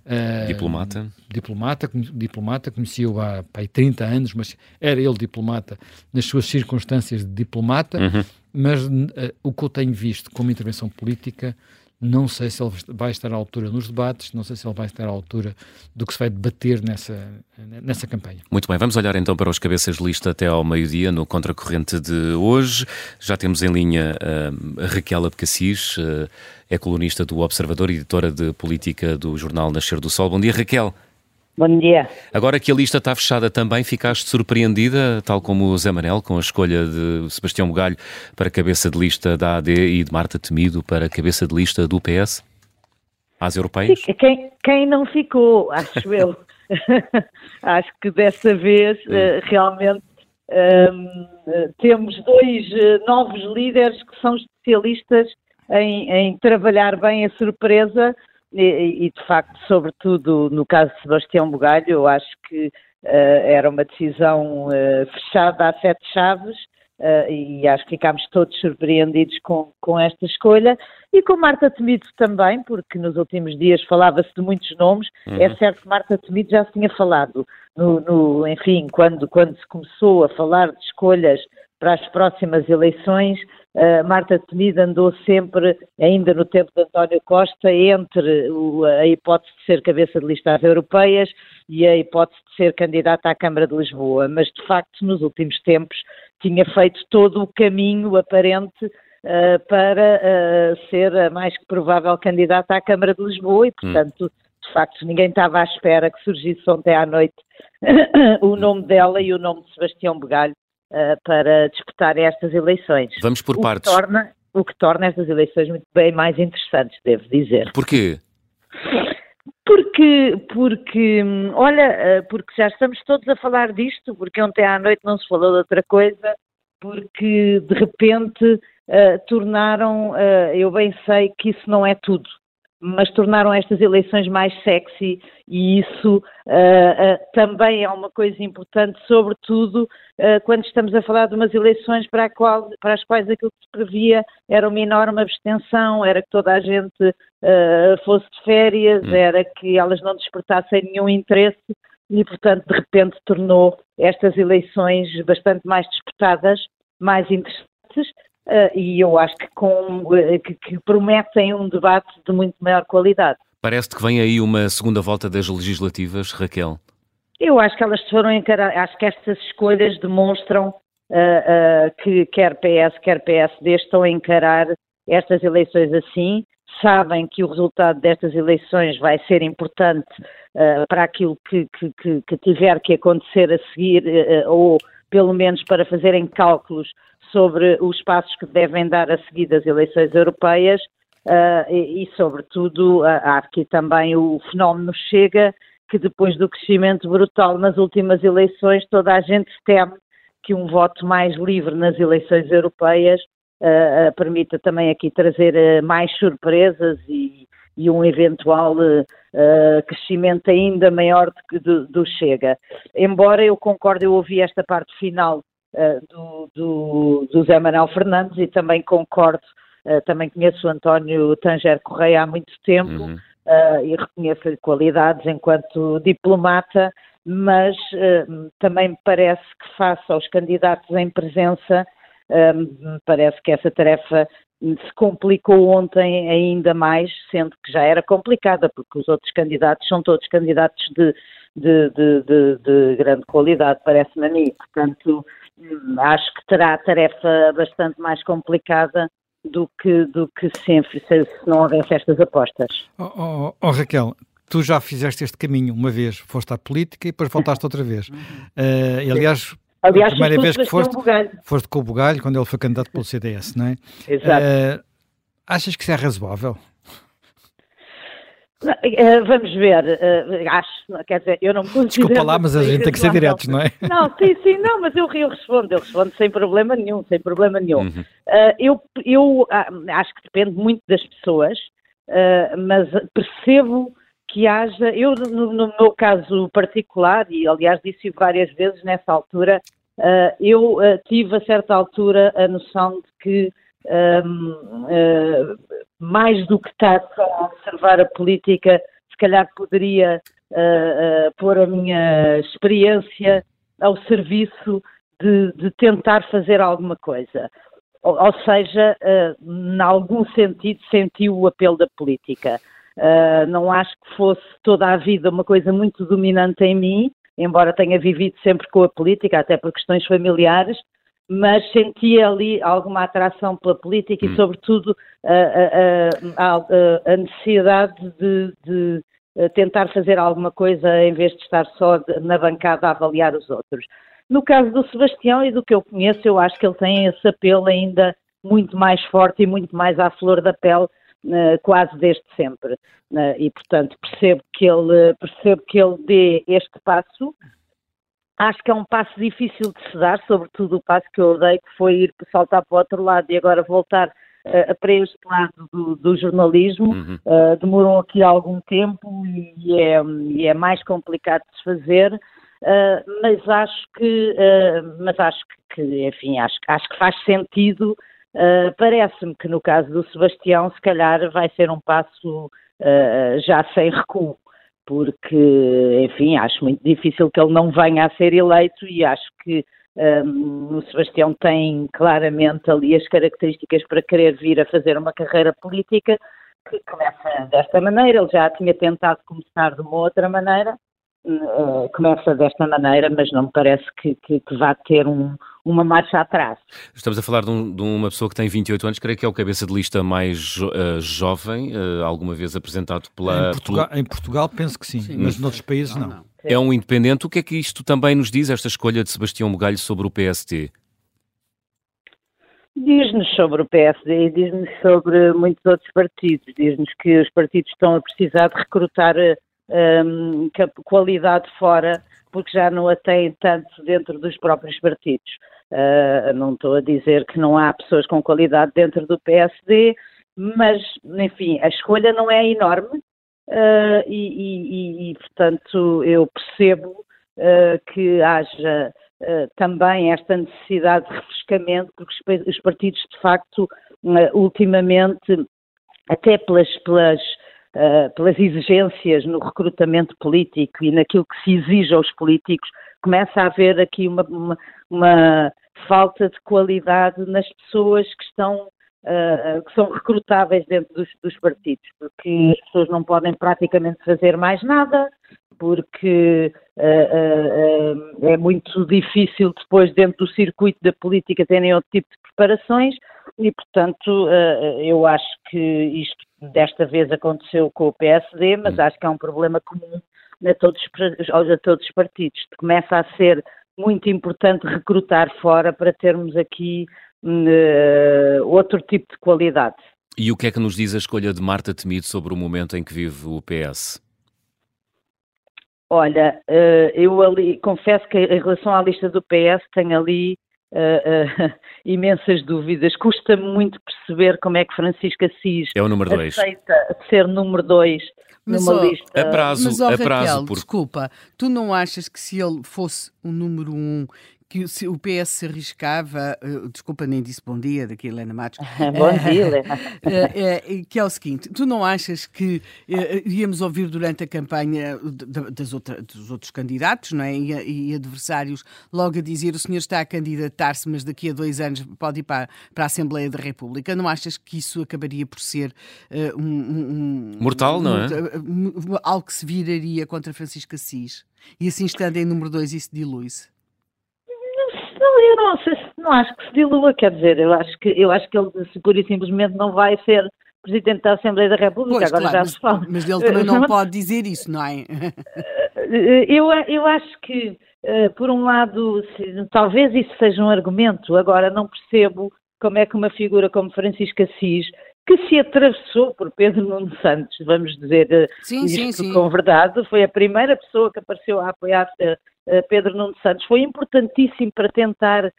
Speaker 2: Diplomata, conheci-o há 30 anos, mas era ele diplomata nas suas circunstâncias de diplomata, mas o que eu tenho visto como intervenção política, não sei se ele vai estar à altura nos debates, não sei se ele vai estar à altura do que se vai debater nessa campanha.
Speaker 1: Muito bem, vamos olhar então para os cabeças de lista até ao meio-dia, no Contracorrente de hoje. Já temos em linha a Raquel Abcacis, é colunista do Observador e editora de política do jornal Nascer do Sol. Bom dia, Raquel.
Speaker 4: Bom dia.
Speaker 1: Agora que a lista está fechada também, ficaste surpreendida, tal como o Zé Manel, com a escolha de Sebastião Bugalho para cabeça de lista da AD e de Marta Temido para cabeça de lista do PS? Às europeias?
Speaker 4: Quem não ficou, acho eu. Acho que dessa vez realmente temos dois novos líderes que são especialistas em trabalhar bem a surpresa e, de facto, sobretudo no caso de Sebastião Bugalho, eu acho que era uma decisão fechada a 7 chaves e acho que ficámos todos surpreendidos com esta escolha e com Marta Temido também, porque nos últimos dias falava-se de muitos nomes. É certo que Marta Temido já se tinha falado, enfim, quando se começou a falar de escolhas para as próximas eleições, Marta Temido andou sempre, ainda no tempo de António Costa, entre a hipótese de ser cabeça de lista às europeias e a hipótese de ser candidata à Câmara de Lisboa, mas de facto nos últimos tempos tinha feito todo o caminho aparente para ser a mais que provável candidata à Câmara de Lisboa e, portanto, de facto, ninguém estava à espera que surgisse ontem à noite o nome dela e o nome de Sebastião Bugalho para disputar estas eleições.
Speaker 1: Vamos por partes.
Speaker 4: O que torna estas eleições muito bem mais interessantes, devo dizer.
Speaker 1: Porquê?
Speaker 4: Porque já estamos todos a falar disto, porque ontem à noite não se falou de outra coisa, porque de repente tornaram, eu bem sei que isso não é tudo, mas tornaram estas eleições mais sexy e isso também é uma coisa importante, sobretudo quando estamos a falar de umas eleições para as quais aquilo que se previa era uma enorme abstenção, era que toda a gente fosse de férias, era que elas não despertassem nenhum interesse e, portanto, de repente tornou estas eleições bastante mais disputadas, mais interessantes, e eu acho que prometem um debate de muito maior qualidade.
Speaker 1: Parece-te que vem aí uma segunda volta das legislativas, Raquel?
Speaker 4: Eu acho que elas foram encarar, acho que estas escolhas demonstram que quer PS, quer PSD estão a encarar estas eleições assim, sabem que o resultado destas eleições vai ser importante para aquilo que tiver que acontecer a seguir, ou pelo menos para fazerem cálculos sobre os passos que devem dar a seguir das eleições europeias e sobretudo, há aqui também o fenómeno Chega, que depois do crescimento brutal nas últimas eleições, toda a gente teme que um voto mais livre nas eleições europeias permita também aqui trazer mais surpresas e um eventual crescimento ainda maior do Chega. Embora eu concorde, eu ouvi esta parte final do Zé Manuel Fernandes e também concordo, também conheço o António Tanger Correia há muito tempo e reconheço-lhe qualidades enquanto diplomata, mas também me parece que face aos candidatos em presença, me parece que essa tarefa se complicou ontem ainda mais, sendo que já era complicada, porque os outros candidatos são todos candidatos de grande qualidade, parece-me a mim. Portanto, acho que terá a tarefa bastante mais complicada do que sempre, se não houvesse estas apostas.
Speaker 2: Raquel, tu já fizeste este caminho uma vez, foste à política e depois voltaste outra vez. Aliás, a primeira vez que foste com o Bugalho, quando ele foi candidato pelo CDS, não é?
Speaker 4: Exato.
Speaker 2: Achas que isso é razoável?
Speaker 4: Vamos ver, acho, quer dizer, eu não me considero...
Speaker 2: Desculpa lá, mas a gente tem que ser diretos, não é?
Speaker 4: Não, sim, não, mas eu respondo sem problema nenhum. Eu acho que depende muito das pessoas, mas percebo que haja, eu no meu caso particular, e aliás disse várias vezes nessa altura, eu tive a certa altura a noção de que mais do que estar só a observar a política, se calhar poderia pôr a minha experiência ao serviço de tentar fazer alguma coisa. Ou seja, em algum sentido senti o apelo da política. Não acho que fosse toda a vida uma coisa muito dominante em mim, embora tenha vivido sempre com a política, até por questões familiares, mas sentia ali alguma atração pela política e, sobretudo, a necessidade de tentar fazer alguma coisa em vez de estar só na bancada a avaliar os outros. No caso do Sebastião e do que eu conheço, eu acho que ele tem esse apelo ainda muito mais forte e muito mais à flor da pele, quase desde sempre. E, portanto, percebo que ele dê este passo. Acho que é um passo difícil de se dar, sobretudo o passo que eu dei, que foi ir saltar para o outro lado e agora voltar para este lado do jornalismo. Demorou aqui algum tempo e é mais complicado de se fazer, mas acho que enfim, acho que faz sentido. Parece-me que no caso do Sebastião, se calhar vai ser um passo já sem recuo, porque, enfim, acho muito difícil que ele não venha a ser eleito e acho que o Sebastião tem claramente ali as características para querer vir a fazer uma carreira política que começa desta maneira. Ele já tinha tentado começar de uma outra maneira, começa desta maneira, mas não me parece que vá ter uma marcha atrás.
Speaker 1: Estamos a falar de uma pessoa que tem 28 anos, creio que é o cabeça de lista mais jovem, alguma vez apresentado pela...
Speaker 2: Em Portugal penso que sim. Mas noutros países não.
Speaker 1: É um independente. O que é que isto também nos diz, esta escolha de Sebastião Bugalho sobre o PSD?
Speaker 4: Diz-nos sobre o PSD e diz-nos sobre muitos outros partidos. Diz-nos que os partidos estão a precisar de recrutar qualidade fora, porque já não a têm tanto dentro dos próprios partidos. Não estou a dizer que não há pessoas com qualidade dentro do PSD, mas, enfim, a escolha não é enorme e portanto, eu percebo que haja também esta necessidade de refrescamento, porque os partidos, de facto, ultimamente, até pelas exigências no recrutamento político e naquilo que se exige aos políticos, começa a haver aqui uma falta de qualidade nas pessoas que são recrutáveis dentro dos partidos, porque as pessoas não podem praticamente fazer mais nada, porque é muito difícil depois dentro do circuito da política terem outro tipo de preparações e, portanto, eu acho que isto desta vez aconteceu com o PSD, mas acho que é um problema comum a todos os partidos. Começa a ser muito importante recrutar fora para termos aqui outro tipo de qualidade.
Speaker 1: E o que é que nos diz a escolha de Marta Temido sobre o momento em que vive o PS?
Speaker 4: Olha, eu ali confesso que em relação à lista do PS tenho ali imensas dúvidas. Custa-me muito perceber como é que Francisco Assis
Speaker 1: é o número 2.
Speaker 4: Aceita ser número 2 numa lista.
Speaker 1: A prazo,
Speaker 3: Raquel, desculpa, tu não achas que se ele fosse o número 1, que o PS se arriscava, desculpa, nem disse bom dia, daqui a Helena Matos.
Speaker 4: Bom dia, Helena.
Speaker 3: Que é o seguinte, tu não achas que íamos ouvir durante a campanha dos outros candidatos, não é? E adversários logo a dizer o senhor está a candidatar-se, mas daqui a 2 anos pode ir para a Assembleia da República. Não achas que isso acabaria por ser
Speaker 1: mortal, não é?
Speaker 3: Algo que se viraria contra Francisco Assis? E assim estando em número 2 isso dilui-se?
Speaker 4: Eu não acho que se dilua, quer dizer, eu acho que ele pura e simplesmente não vai ser Presidente da Assembleia da República,
Speaker 3: pois,
Speaker 4: agora
Speaker 3: claro,
Speaker 4: já se fala.
Speaker 3: Mas ele também não pode dizer isso, não é?
Speaker 4: Eu acho que, por um lado, talvez isso seja um argumento, agora não percebo como é que uma figura como Francisco Assis, que se atravessou por Pedro Nuno Santos, vamos dizer isto com verdade, foi a primeira pessoa que apareceu a apoiar Pedro Nuno Santos, foi importantíssimo para tentar,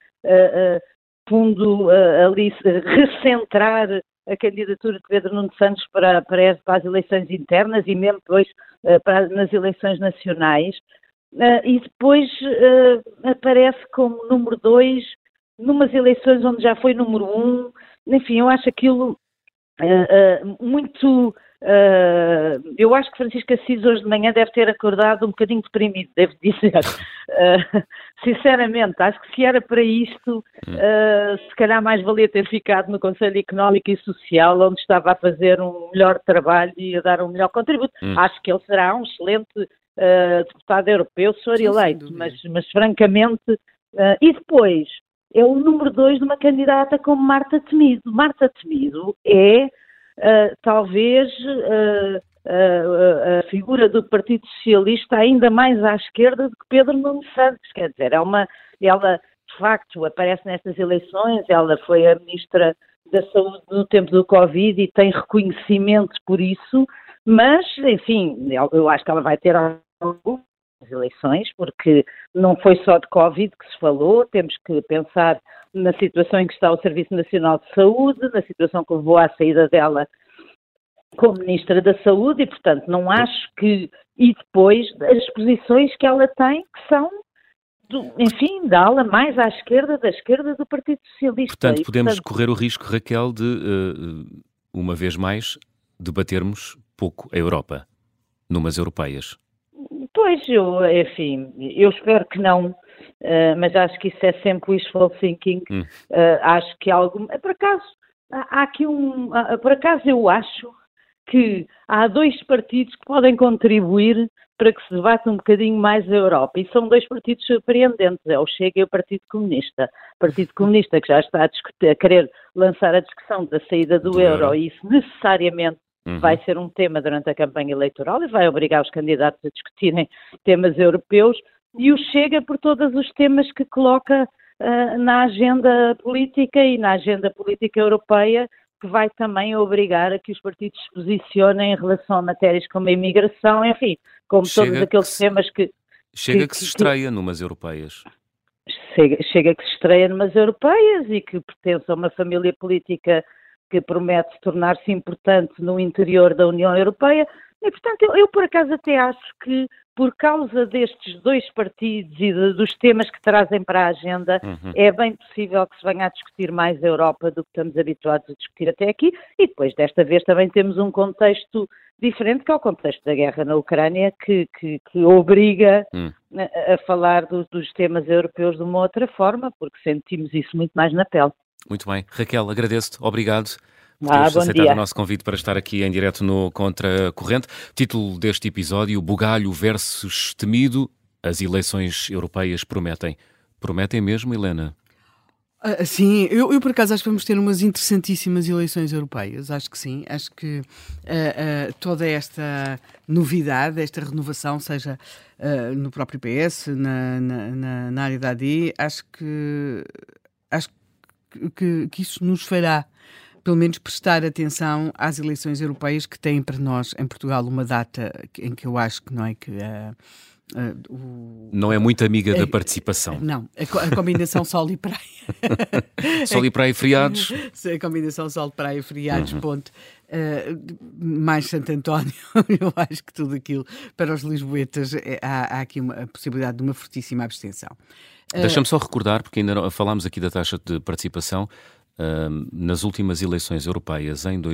Speaker 4: ali recentrar a candidatura de Pedro Nuno Santos para as eleições internas e mesmo depois nas eleições nacionais, e depois aparece como número 2 numas eleições onde já foi número 1, enfim, eu acho aquilo muito... eu acho que Francisco Assis hoje de manhã deve ter acordado um bocadinho deprimido, devo dizer. Sinceramente, acho que se era para isto, se calhar mais valia ter ficado no Conselho Económico e Social, onde estava a fazer um melhor trabalho e a dar um melhor contributo. Acho que ele será um excelente deputado europeu, se for eleito, mas francamente... e depois, é o número 2 de uma candidata como Marta Temido. Marta Temido é... talvez a figura do Partido Socialista ainda mais à esquerda do que Pedro Nuno Santos, quer dizer, ela de facto aparece nestas eleições, ela foi a Ministra da Saúde no tempo do Covid e tem reconhecimento por isso, mas, enfim, eu acho que ela vai ter algumas eleições, porque não foi só de Covid que se falou, temos que pensar na situação em que está o Serviço Nacional de Saúde, na situação que levou à saída dela como Ministra da Saúde e, portanto, não acho que... E depois as posições que ela tem, que são, enfim, da ala mais à esquerda, da esquerda do Partido Socialista.
Speaker 1: Portanto, podemos correr o risco, Raquel, de, uma vez mais, debatermos pouco a Europa, numas europeias.
Speaker 4: Pois, enfim, eu espero que não, mas acho que isso é sempre wishful thinking. Acho que por acaso, há aqui por acaso eu acho que há dois partidos que podem contribuir para que se debata um bocadinho mais a Europa, e são dois partidos surpreendentes, é o Chega e o Partido Comunista. O Partido Comunista que já está a querer lançar a discussão da saída do euro, e isso necessariamente vai ser um tema durante a campanha eleitoral e vai obrigar os candidatos a discutirem temas europeus, e o Chega por todos os temas que coloca na agenda política e na agenda política europeia, que vai também obrigar a que os partidos se posicionem em relação a matérias como a imigração, enfim, como todos aqueles temas que...
Speaker 1: Chega que se estreia numas europeias.
Speaker 4: Chega que se estreia numas europeias e que pertence a uma família política que promete tornar-se importante no interior da União Europeia. E, portanto, eu por acaso até acho que, por causa destes dois partidos e dos temas que trazem para a agenda, é bem possível que se venha a discutir mais a Europa do que estamos habituados a discutir até aqui, e depois desta vez também temos um contexto diferente, que é o contexto da guerra na Ucrânia, que obriga a falar dos temas europeus de uma outra forma, porque sentimos isso muito mais na pele.
Speaker 1: Muito bem. Raquel, agradeço-te. Obrigado por teres aceitado o nosso convite para estar aqui em direto no Contracorrente. Título deste episódio: Bugalho versus Temido. As eleições europeias prometem. Prometem mesmo, Helena?
Speaker 3: Sim, eu por acaso acho que vamos ter umas interessantíssimas eleições europeias, acho que sim, acho que toda esta novidade, esta renovação, seja no próprio PS, na área da AD, acho que isso nos fará, pelo menos, prestar atenção às eleições europeias, que têm para nós, em Portugal, uma data em que eu acho que não é que...
Speaker 1: não é muito amiga da participação.
Speaker 3: Não, a combinação sol e praia.
Speaker 1: Sol e praia e feriados.
Speaker 3: A combinação sol, praia e feriados, ponto. Mais Santo António, eu acho que tudo aquilo, para os lisboetas, há aqui a possibilidade de uma fortíssima abstenção.
Speaker 1: Deixa-me só recordar, porque ainda não falámos aqui da taxa de participação. Nas últimas eleições europeias, em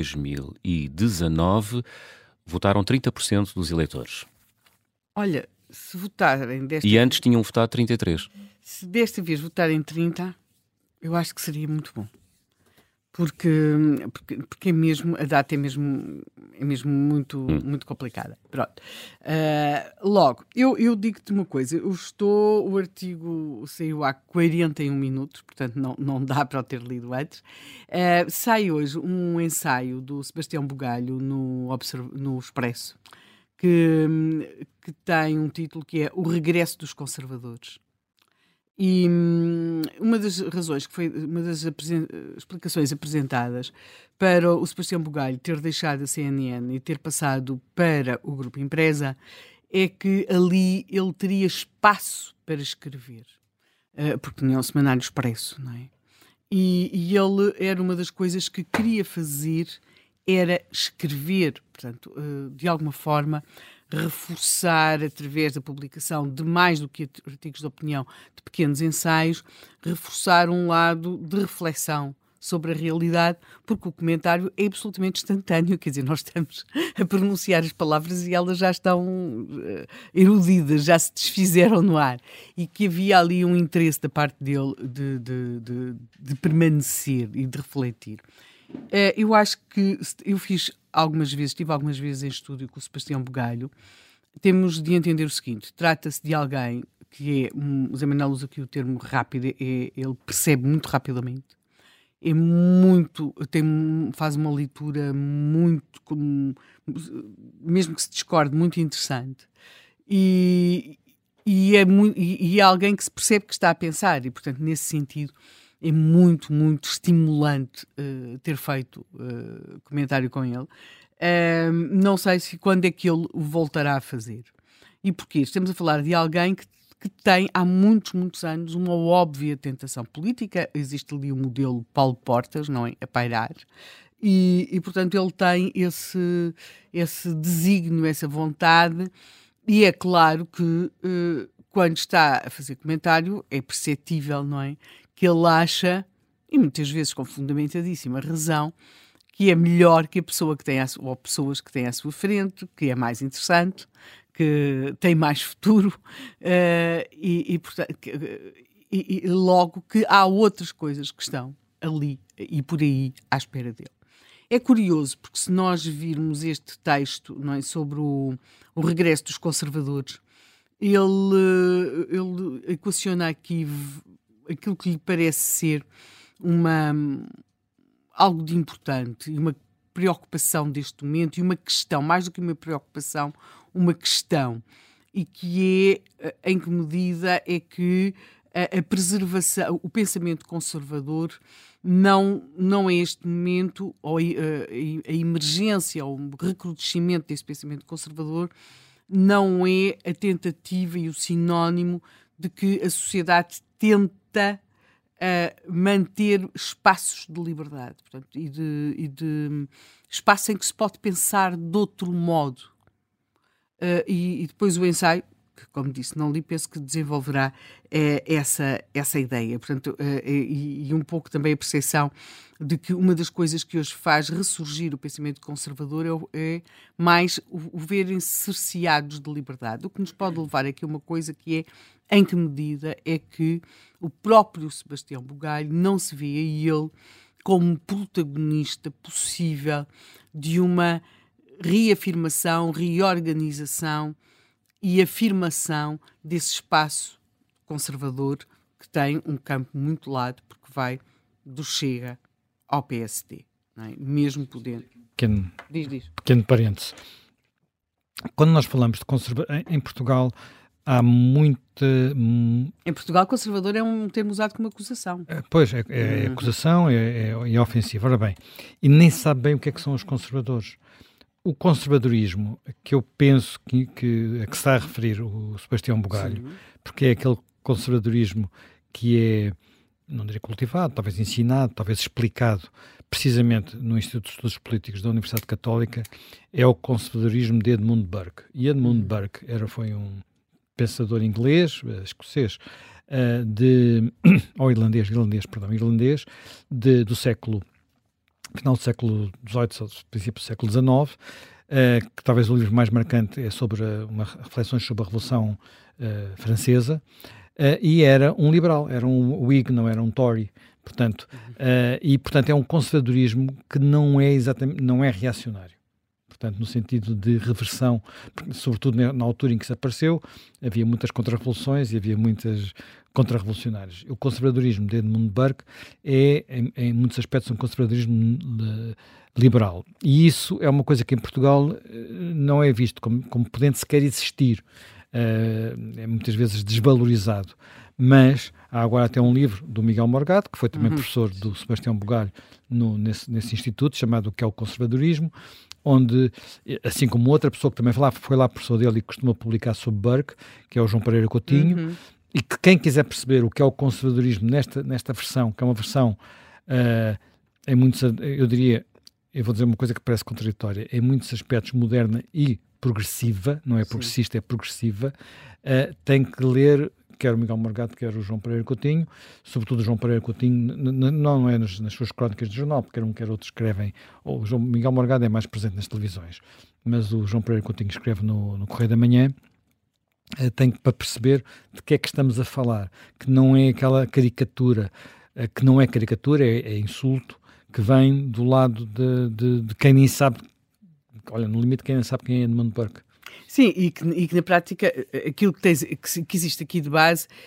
Speaker 1: 2019, votaram 30% dos eleitores.
Speaker 3: Olha, se votarem desta
Speaker 1: E antes tinham votado 33%.
Speaker 3: Se desta vez votarem 30%, eu acho que seria muito bom. Porque é mesmo, a data é mesmo muito complicada. Pronto. Logo, eu digo-te uma coisa, o artigo saiu há 41 minutos, portanto não dá para o ter lido antes. Sai hoje um ensaio do Sebastião Bugalho no Expresso, que tem um título que é O Regresso dos Conservadores. E uma das razões, uma das explicações apresentadas para o Sebastião Bugalho ter deixado a CNN e ter passado para o Grupo Empresa é que ali ele teria espaço para escrever, porque tinha um semanário Expresso, não é? E ele era uma das coisas que queria fazer, era escrever, portanto, de alguma forma, reforçar, através da publicação de mais do que artigos de opinião, de pequenos ensaios, reforçar um lado de reflexão sobre a realidade, porque o comentário é absolutamente instantâneo, quer dizer, nós estamos a pronunciar as palavras e elas já estão erudidas, já se desfizeram no ar, e que havia ali um interesse da parte dele de permanecer e de refletir. Eu acho que eu tive algumas vezes em estúdio com o Sebastião Bugalho. Temos de entender o seguinte: trata-se de alguém que é, o Zé Manuel usa aqui o termo rápido, ele percebe muito rapidamente, é muito, faz uma leitura muito, mesmo que se discorde, muito interessante. E é alguém que se percebe que está a pensar, e portanto, nesse sentido, é muito, muito estimulante ter feito comentário com ele. Não sei quando é que ele o voltará a fazer. E porquê? Estamos a falar de alguém que tem há muitos, muitos anos uma óbvia tentação política. Existe ali o modelo Paulo Portas, não é? A pairar. E portanto, ele tem esse desígnio, essa vontade. E é claro que quando está a fazer comentário, é perceptível, não é? Que ele acha, e muitas vezes com fundamentadíssima razão, que é melhor que a pessoa que tem ou pessoas que têm à sua frente, que é mais interessante, que tem mais futuro, e logo que há outras coisas que estão ali e por aí à espera dele. É curioso, porque se nós virmos este texto, não é, sobre o regresso dos conservadores, ele equaciona aqui aquilo que lhe parece ser algo de importante e uma preocupação deste momento e uma questão, mais do que uma preocupação, uma questão, e que é em que medida é que a preservação, o pensamento conservador não é este momento, ou a emergência ou o recrudescimento desse pensamento conservador não é a tentativa e o sinónimo de que a sociedade tenta manter espaços de liberdade, portanto, e de espaço em que se pode pensar de outro modo. E depois o ensaio, que, como disse, não li, penso que desenvolverá essa ideia. Portanto, e um pouco também a percepção de que uma das coisas que hoje faz ressurgir o pensamento conservador é mais o verem-se cerceados de liberdade. O que nos pode levar aqui a uma coisa que é em que medida é que o próprio Sebastião Bugalho não se vê a ele como protagonista possível de uma reafirmação, reorganização e afirmação desse espaço conservador que tem um campo muito largo, porque vai do Chega ao PSD, não é? Mesmo podendo.
Speaker 2: Pequeno parênteses. Quando nós falamos de conservador, em Portugal há muita...
Speaker 3: Em Portugal, conservador é um termo usado como acusação.
Speaker 2: Pois, é acusação, é ofensivo. Ora bem, e nem se sabe bem o que é que são os conservadores. O conservadorismo, que eu penso a que se está a referir o Sebastião Bugalho, sim, porque é aquele conservadorismo que é, não diria cultivado, talvez ensinado, talvez explicado, precisamente no Instituto de Estudos Políticos da Universidade Católica, é o conservadorismo de Edmund Burke. E Edmund Burke foi um pensador inglês, escocês, irlandês, do século, final do século XVIII, princípio do século XIX, que talvez o livro mais marcante é sobre reflexões sobre a Revolução Francesa, e era um liberal, era um Whig, não era um Tory, portanto, portanto é um conservadorismo que não é reacionário. Portanto, no sentido de reversão, sobretudo na altura em que se apareceu, havia muitas contra-revoluções e havia muitas contra-revolucionários. O conservadorismo de Edmund Burke é, em muitos aspectos, um conservadorismo liberal. E isso é uma coisa que em Portugal não é visto como podendo sequer existir. É muitas vezes desvalorizado. Mas há agora até um livro do Miguel Morgado, que foi também professor do Sebastião Bugalho nesse instituto, chamado O que é o Conservadorismo, onde, assim como outra pessoa que também foi lá professor dele e costuma publicar sobre Burke, que é o João Pereira Coutinho, e que quem quiser perceber o que é o conservadorismo nesta versão, que é uma versão, em muitos, eu vou dizer uma coisa que parece contraditória, em muitos aspectos moderna e progressiva, não é progressista, é progressiva, tem que ler quer o Miguel Morgado, quer o João Pereira Coutinho, sobretudo o João Pereira Coutinho, não é nas suas crónicas de jornal, porque quer um quer outro escrevem, ou o Miguel Morgado é mais presente nas televisões, mas o João Pereira Coutinho escreve no Correio da Manhã, tem para perceber de que é que estamos a falar, que não é aquela caricatura, que não é caricatura, é insulto, que vem do lado de quem nem sabe, olha, no limite quem nem sabe quem é Edmund Burke.
Speaker 3: Sim, e que na prática aquilo que existe aqui de base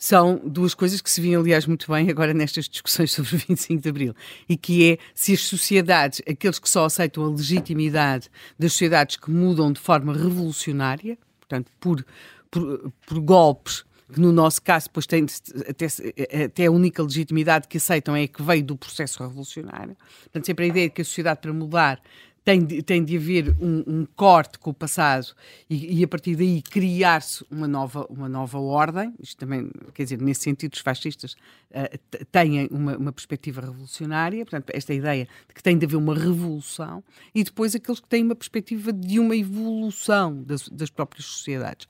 Speaker 3: são duas coisas que se viam, aliás, muito bem agora nestas discussões sobre o 25 de Abril, e que é se as sociedades, aqueles que só aceitam a legitimidade das sociedades que mudam de forma revolucionária, portanto, por golpes, que no nosso caso depois tem até a única legitimidade que aceitam é que veio do processo revolucionário. Portanto, sempre a ideia de que a sociedade para mudar tem de haver um corte com o passado e a partir daí criar-se uma nova ordem. Isto também, quer dizer, nesse sentido, os fascistas têm uma perspectiva revolucionária, portanto, esta ideia de que tem de haver uma revolução, e depois aqueles que têm uma perspectiva de uma evolução das próprias sociedades.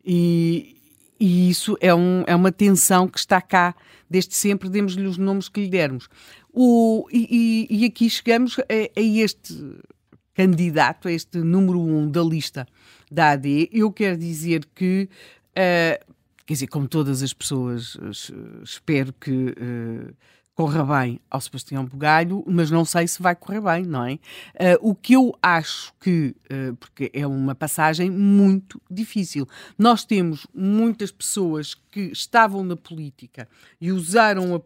Speaker 3: E isso é uma tensão que está cá desde sempre, demos-lhe os nomes que lhe dermos. E aqui chegamos a este candidato, a este número 1 da lista da AD. Eu quero dizer que, quer dizer, como todas as pessoas, espero que corra bem ao Sebastião Bugalho, mas não sei se vai correr bem, não é? O que eu acho que, porque é uma passagem muito difícil, nós temos muitas pessoas que estavam na política e usaram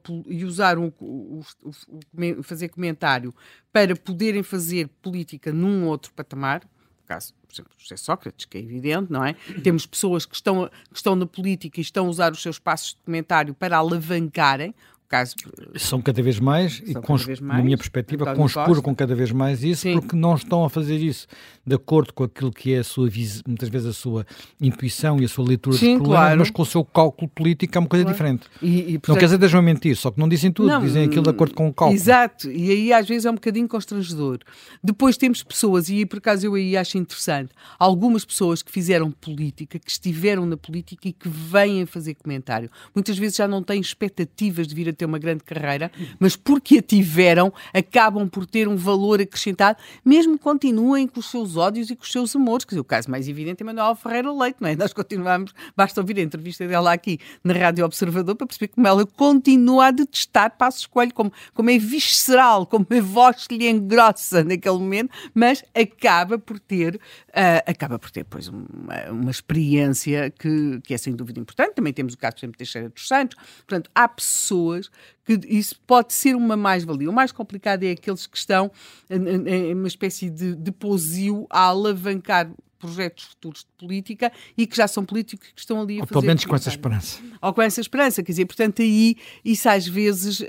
Speaker 3: fazer comentário para poderem fazer política num outro patamar. Caso, por exemplo, José Sócrates, que é evidente, não é? Temos pessoas que estão na política e estão a usar os seus passos de comentário para alavancarem. Caso,
Speaker 2: são cada vez mais, na minha perspectiva, conspiram cada vez mais isso, sim, porque não estão a fazer isso de acordo com aquilo que é a sua muitas vezes a sua intuição e a sua leitura dos problemas, claro, mas com o seu cálculo político é uma coisa, claro, diferente. Portanto, não quer dizer que estejam a mentir, só que não dizem tudo, não, dizem aquilo de acordo com o cálculo.
Speaker 3: Exato, e aí às vezes é um bocadinho constrangedor. Depois temos pessoas, e por acaso eu aí acho interessante, algumas pessoas que fizeram política, que estiveram na política e que vêm fazer comentário. Muitas vezes já não têm expectativas de vir a ter uma grande carreira, mas porque a tiveram, acabam por ter um valor acrescentado, mesmo que continuem com os seus ódios e com os seus amores. Quer dizer, o caso mais evidente é Manuela Ferreira Leite, não é? Nós continuamos, basta ouvir a entrevista dela aqui na Rádio Observador para perceber como ela continua a detestar Passos Coelho, como é visceral, como a voz lhe engrossa naquele momento, mas acaba por ter pois, uma experiência que é sem dúvida importante. Também temos o caso, por exemplo, de Teixeira dos Santos. Portanto, há pessoas que isso pode ser uma mais-valia. O mais complicado é aqueles que estão em uma espécie de pousio a alavancar projetos futuros de política e que já são políticos que estão ali a fazer...
Speaker 2: Ou pelo menos com essa esperança.
Speaker 3: Ou com essa esperança, quer dizer, portanto aí, isso às vezes...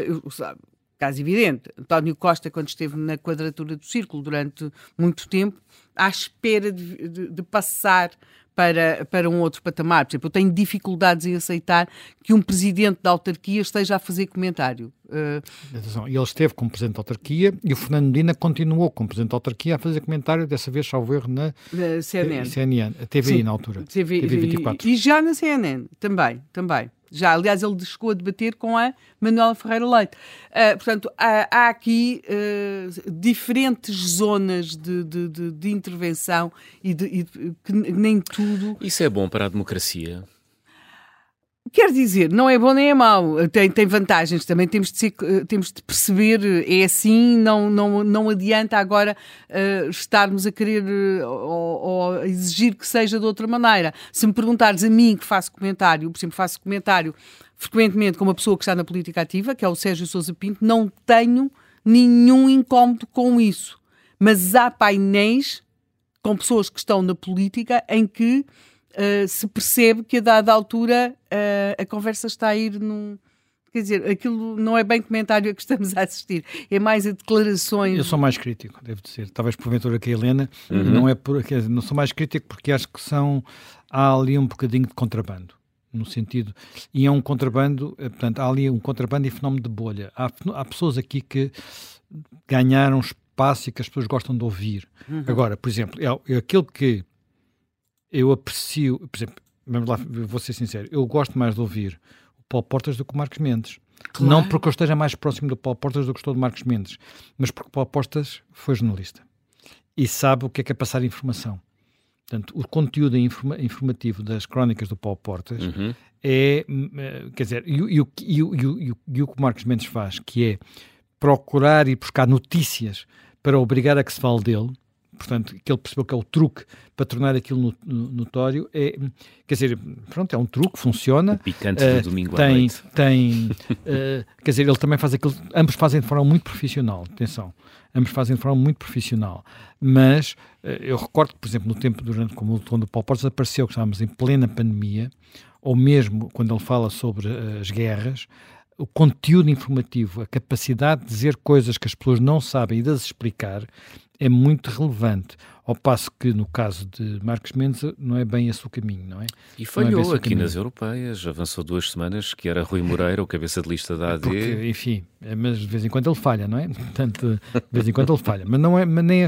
Speaker 3: caso evidente, António Costa, quando esteve na quadratura do círculo durante muito tempo, à espera de passar para um outro patamar. Por exemplo, eu tenho dificuldades em aceitar que um presidente da autarquia esteja a fazer comentário.
Speaker 2: Ele esteve como presidente da autarquia e o Fernando Medina continuou como presidente da autarquia a fazer comentário, dessa vez, salvo erro, na CNN, a TVI. Sim, na altura.
Speaker 3: TV 24. E já na CNN, também. Já, aliás, ele chegou a debater com a Manuela Ferreira Leite. Portanto, há aqui diferentes zonas de intervenção e que nem tudo...
Speaker 1: Isso é bom para a democracia?
Speaker 3: Quer dizer, não é bom nem é mau, tem vantagens, também temos de perceber, é assim, não adianta agora estarmos a querer ou a exigir que seja de outra maneira. Se me perguntares a mim que faço comentário, por exemplo, faço comentário frequentemente com uma pessoa que está na política ativa, que é o Sérgio Sousa Pinto, não tenho nenhum incómodo com isso, mas há painéis com pessoas que estão na política em que se percebe que a dada altura a conversa está a ir num... Quer dizer, aquilo não é bem comentário a que estamos a assistir, é mais a declarações...
Speaker 2: Eu sou mais crítico, devo dizer, talvez porventura que a Helena, não sou mais crítico porque acho que há ali um bocadinho de contrabando, no sentido, e é um contrabando, portanto, há ali um contrabando e fenómeno de bolha. Há pessoas aqui que ganharam espaço e que as pessoas gostam de ouvir. Agora, por exemplo, é aquilo que eu aprecio, por exemplo, vamos lá, vou ser sincero, eu gosto mais de ouvir o Paulo Portas do que o Marcos Mendes. Claro. Não porque eu esteja mais próximo do Paulo Portas do que estou do Marcos Mendes, mas porque o Paulo Portas foi jornalista e sabe o que é passar informação. Portanto, o conteúdo informativo das crónicas do Paulo Portas é, quer dizer, e o que o Marcos Mendes faz, que é procurar e buscar notícias para obrigar a que se fale dele, portanto, que ele percebeu que é o truque para tornar aquilo notório, quer dizer, pronto, é um truque, funciona.
Speaker 1: O picante do domingo à noite.
Speaker 2: Quer dizer, ele também faz aquilo, ambos fazem de forma muito profissional, atenção, ambos fazem de forma muito profissional, mas eu recordo que, por exemplo, no tempo, quando o Paulo Portas apareceu, que estávamos em plena pandemia, ou mesmo quando ele fala sobre as guerras, o conteúdo informativo, a capacidade de dizer coisas que as pessoas não sabem e de as explicar é muito relevante, ao passo que no caso de Marcos Mendes não é bem esse o caminho, não é?
Speaker 1: E falhou aqui nas europeias, avançou 2 semanas, que era Rui Moreira, o cabeça de lista da AD.
Speaker 2: Porque, enfim, mas de vez em quando ele falha, não é? Portanto, de vez em quando ele falha, mas não é,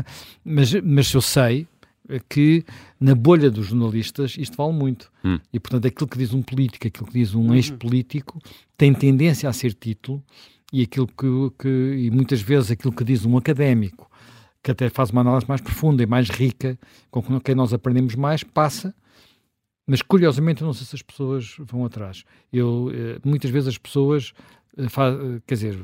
Speaker 2: mas eu sei que na bolha dos jornalistas isto vale muito. E, portanto, aquilo que diz um político, aquilo que diz um ex-político tem tendência a ser título, e aquilo e muitas vezes aquilo que diz um académico, que até faz uma análise mais profunda e mais rica, com quem nós aprendemos mais, passa, mas curiosamente eu não sei se as pessoas vão atrás. Muitas vezes as pessoas, quer dizer,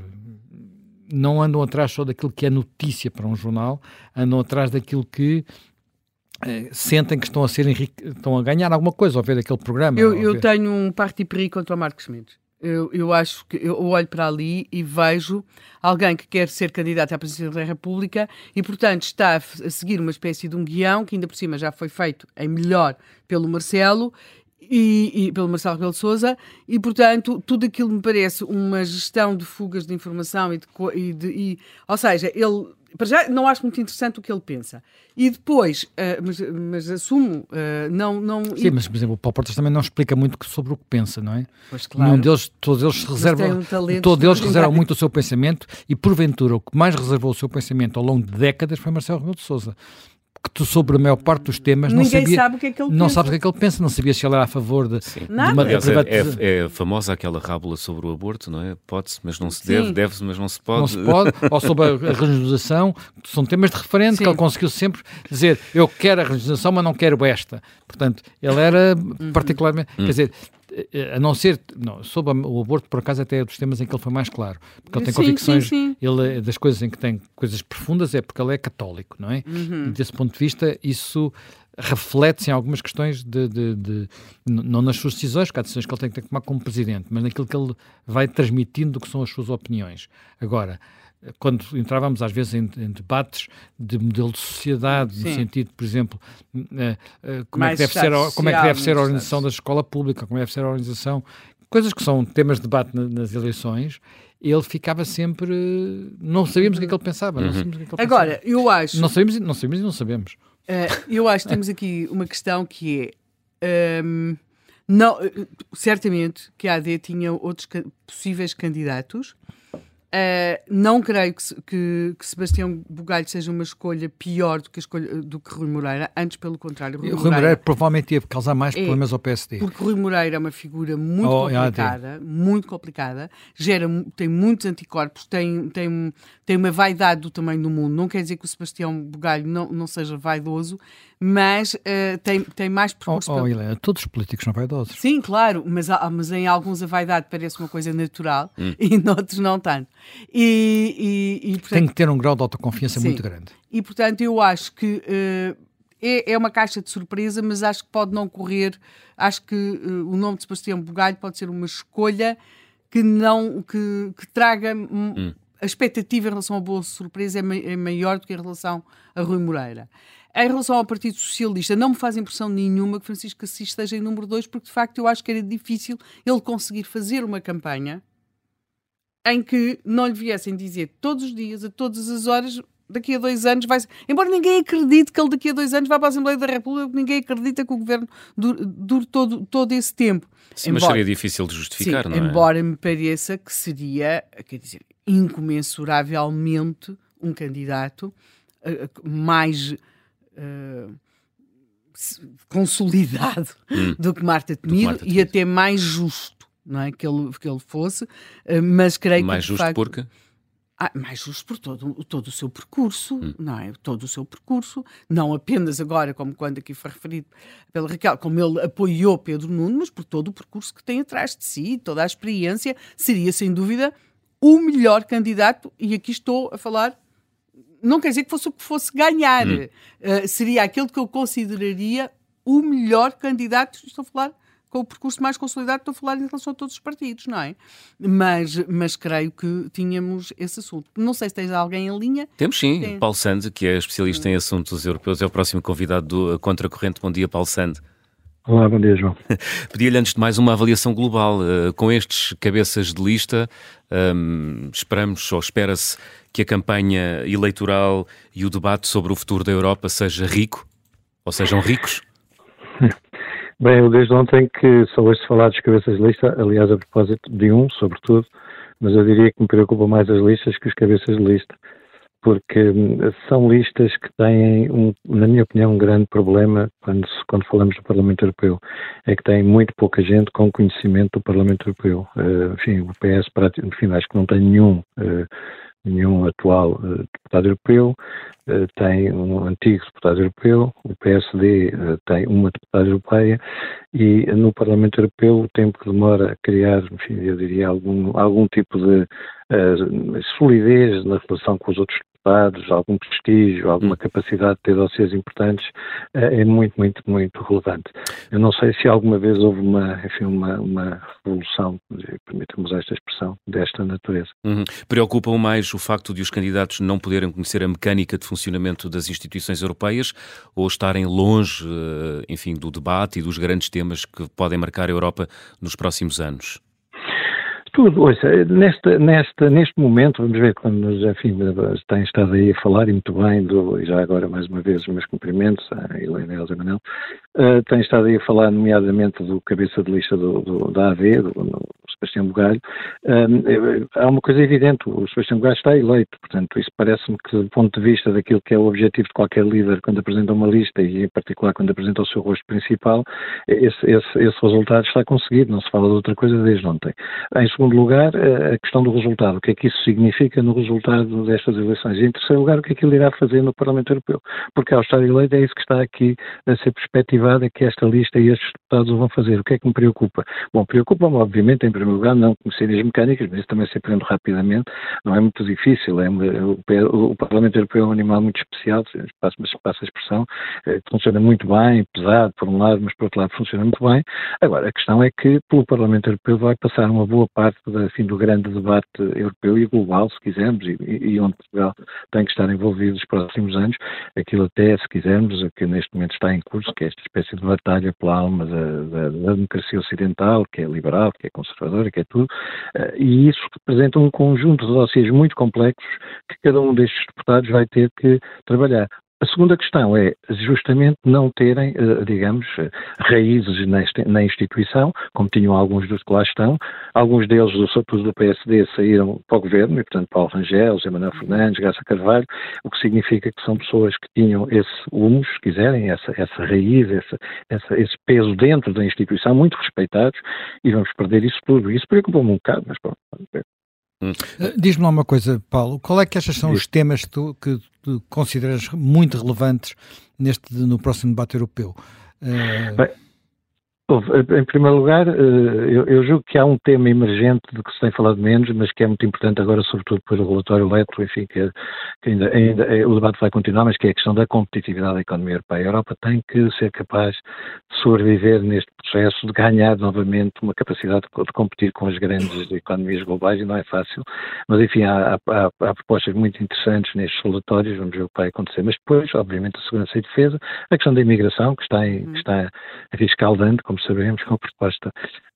Speaker 2: não andam atrás só daquilo que é notícia para um jornal, andam atrás daquilo que sentem que estão a ganhar alguma coisa ao ver aquele programa.
Speaker 3: Eu tenho um parti pris contra o Marcos Mendes. Eu acho que eu olho para ali e vejo alguém que quer ser candidato à presidência da República e, portanto, está a seguir uma espécie de um guião que ainda por cima já foi feito em melhor pelo Marcelo e pelo Marcelo Rebelo de Sousa, e, portanto, tudo aquilo me parece uma gestão de fugas de informação ou seja, ele... Para já, não acho muito interessante o que ele pensa. E depois, mas assumo, não...
Speaker 2: Sim, mas, por exemplo, o Paulo Portas também não explica muito sobre o que pensa, não é?
Speaker 3: Pois, claro.
Speaker 2: Todos eles reservam, muito o seu pensamento, e, porventura, o que mais reservou o seu pensamento ao longo de décadas foi Marcelo Rebelo de Sousa. Que tu, sobre a maior parte dos temas,
Speaker 3: sabe o que é que ele pensa.
Speaker 2: Não sabes o que é que ele pensa, não sabias se ele era a favor de uma
Speaker 1: privatização. É famosa aquela rábula sobre o aborto, não é? Pode-se, mas não se deve, deve-se, mas não se pode.
Speaker 2: Não se pode, ou sobre a regionalização, são temas de referente. Sim. Que ele conseguiu sempre dizer, eu quero a regionalização, mas não quero esta. Portanto, ele era particularmente, quer dizer, a não ser, sobre o aborto, por acaso, até é dos temas em que ele foi mais claro, porque ele tem convicções, ele, das coisas em que tem coisas profundas, é porque ele é católico, não é? E desse ponto de vista, isso reflete-se em algumas questões não nas suas decisões, porque há decisões que ele tem que tomar como presidente, mas naquilo que ele vai transmitindo do que são as suas opiniões. Agora, quando entrávamos às vezes em debates de modelo de sociedade, no sentido, por exemplo, como é que deve ser a organização da escola pública, como deve ser a organização, coisas que são temas de debate nas eleições, ele ficava sempre... Não sabíamos o que é que ele pensava. Não sabíamos o que é que ele
Speaker 3: Agora,
Speaker 2: pensava.
Speaker 3: eu acho...
Speaker 2: Não sabíamos e não sabemos.
Speaker 3: Eu acho que temos aqui uma questão que é... certamente que a AD tinha outros possíveis candidatos. Não creio que Sebastião Bugalho seja uma escolha pior do que Rui Moreira, antes pelo contrário.
Speaker 2: Rui Moreira provavelmente ia causar mais problemas ao PSD.
Speaker 3: Porque Rui Moreira é uma figura muito complicada, tem muitos anticorpos, tem uma vaidade do tamanho do mundo. Não quer dizer que o Sebastião Bugalho não seja vaidoso, mas tem mais percurso.
Speaker 2: Helena, todos os políticos são vaidosos.
Speaker 3: Sim, claro, mas em alguns a vaidade parece uma coisa natural e noutros não tanto. Portanto,
Speaker 2: tem que ter um grau de autoconfiança muito grande.
Speaker 3: E, portanto, eu acho que é uma caixa de surpresa, mas acho que pode não correr. Acho que o nome de Sebastião Bugalho pode ser uma escolha que traga... A expectativa em relação à boa surpresa é maior do que em relação a Rui Moreira. Em relação ao Partido Socialista, não me faz impressão nenhuma que Francisco Assis esteja em número 2, porque de facto eu acho que era difícil ele conseguir fazer uma campanha em que não lhe viessem dizer todos os dias, a todas as horas, daqui a 2 anos vai... Embora ninguém acredite que ele daqui a 2 anos vai para a Assembleia da República, ninguém acredita que o governo dure todo esse tempo.
Speaker 1: Sim, mas seria difícil de justificar, não é?
Speaker 3: Embora me pareça que seria, quer dizer, incomensuravelmente um candidato mais consolidado do que Marta Temido e até mais justo, não é? Que ele fosse, mas creio
Speaker 1: mais
Speaker 3: que...
Speaker 1: Mais justo porque?
Speaker 3: Mais justo por todo o seu percurso, não é? Todo o seu percurso, não apenas agora, como quando aqui foi referido pela Raquel, como ele apoiou Pedro Nuno, mas por todo o percurso que tem atrás de si, toda a experiência, seria sem dúvida o melhor candidato, e aqui estou a falar não quer dizer que fosse o que fosse ganhar. Seria aquele que eu consideraria o melhor candidato. Estou a falar com o percurso mais consolidado, estou a falar em relação a todos os partidos, não é? Mas creio que tínhamos esse assunto. Não sei se tens alguém em linha.
Speaker 1: Temos sim, Paulo Sande, que é especialista em assuntos europeus, é o próximo convidado do Contracorrente. Bom dia, Paulo Sande.
Speaker 5: Olá, bom dia, João.
Speaker 1: Pedia-lhe antes de mais uma avaliação global. Com estes cabeças de lista, esperamos ou espera-se que a campanha eleitoral e o debate sobre o futuro da Europa seja rico? Ou sejam ricos?
Speaker 5: Bem, eu desde ontem que só ouço falar dos cabeças de lista, aliás, a propósito de sobretudo, mas eu diria que me preocupa mais as listas que os cabeças de lista, porque são listas que têm, na minha opinião, um grande problema quando falamos do Parlamento Europeu, é que têm muito pouca gente com conhecimento do Parlamento Europeu. Enfim, o PS, acho que não tem nenhum atual deputado europeu, tem um antigo deputado europeu, o PSD tem uma deputada europeia e no Parlamento Europeu o tempo que demora a criar, enfim, eu diria algum tipo de solidez na relação com os outros deputados, algum prestígio, alguma capacidade de ter dossiês importantes, é muito, muito, muito relevante. Eu não sei se alguma vez houve uma revolução, permita-me usar esta expressão, desta natureza.
Speaker 1: Preocupa-o mais o facto de os candidatos não poderem conhecer a mecânica de funcionamento das instituições europeias ou estarem longe, enfim, do debate e dos grandes temas que podem marcar a Europa nos próximos anos?
Speaker 5: Tudo, ouça, neste momento, vamos ver quando, enfim, tem estado aí a falar e muito bem, e já agora mais uma vez os meus cumprimentos à Helena Elza Manel, tem estado aí a falar nomeadamente do cabeça de lista da AD, do Sebastião Bugalho. Há uma coisa evidente, o Sebastião Bugalho está eleito, portanto isso parece-me que do ponto de vista daquilo que é o objetivo de qualquer líder quando apresenta uma lista e em particular quando apresenta o seu rosto principal, esse resultado está conseguido, não se fala de outra coisa desde ontem. Em segundo lugar, a questão do resultado, o que é que isso significa no resultado destas eleições. E em terceiro lugar, o que é que ele irá fazer no Parlamento Europeu, porque ao estar eleito é isso que está aqui a ser perspectivado, é que esta lista e estes deputados o vão fazer. O que é que me preocupa? Bom, preocupa-me obviamente em primeiro lugar não conhecer as mecânicas, mas isso também se aprende rapidamente, não é muito difícil, o Parlamento Europeu é um animal muito especial, passo a expressão, que funciona muito bem, pesado por um lado, mas por outro lado funciona muito bem. Agora, a questão é que pelo Parlamento Europeu vai passar uma boa parte do grande debate europeu e global, se quisermos, e onde Portugal tem que estar envolvido nos próximos anos, aquilo até, se quisermos, que neste momento está em curso, que é esta espécie de batalha pela alma da democracia ocidental, que é liberal, que é conservadora, que é tudo, e isso representa um conjunto de dossiês muito complexos que cada um destes deputados vai ter que trabalhar. A segunda questão é justamente não terem, digamos, raízes na instituição, como tinham alguns dos que lá estão. Alguns deles, sobretudo do PSD, saíram para o governo, e portanto Paulo Rangel, José Manuel Fernandes, Graça Carvalho, o que significa que são pessoas que tinham esse humus, se quiserem, essa raiz, esse peso dentro da instituição, muito respeitados, e vamos perder isso tudo. Isso preocupa-me um bocado, mas pronto, vamos ver.
Speaker 2: Diz-me lá uma coisa, Paulo, qual é que achas são os temas que tu consideras muito relevantes no próximo debate europeu?
Speaker 5: Bem, em primeiro lugar, eu julgo que há um tema emergente de que se tem falado menos, mas que é muito importante agora, sobretudo pelo relatório Leto, enfim, que ainda o debate vai continuar, mas que é a questão da competitividade da economia europeia. A Europa tem que ser capaz de sobreviver neste processo, de ganhar novamente uma capacidade de competir com as grandes economias globais, e não é fácil, mas enfim, há propostas muito interessantes nestes relatórios, vamos ver o que vai acontecer. Mas depois, obviamente, a segurança e defesa, a questão da imigração, que está escaldante, como sabemos, com a proposta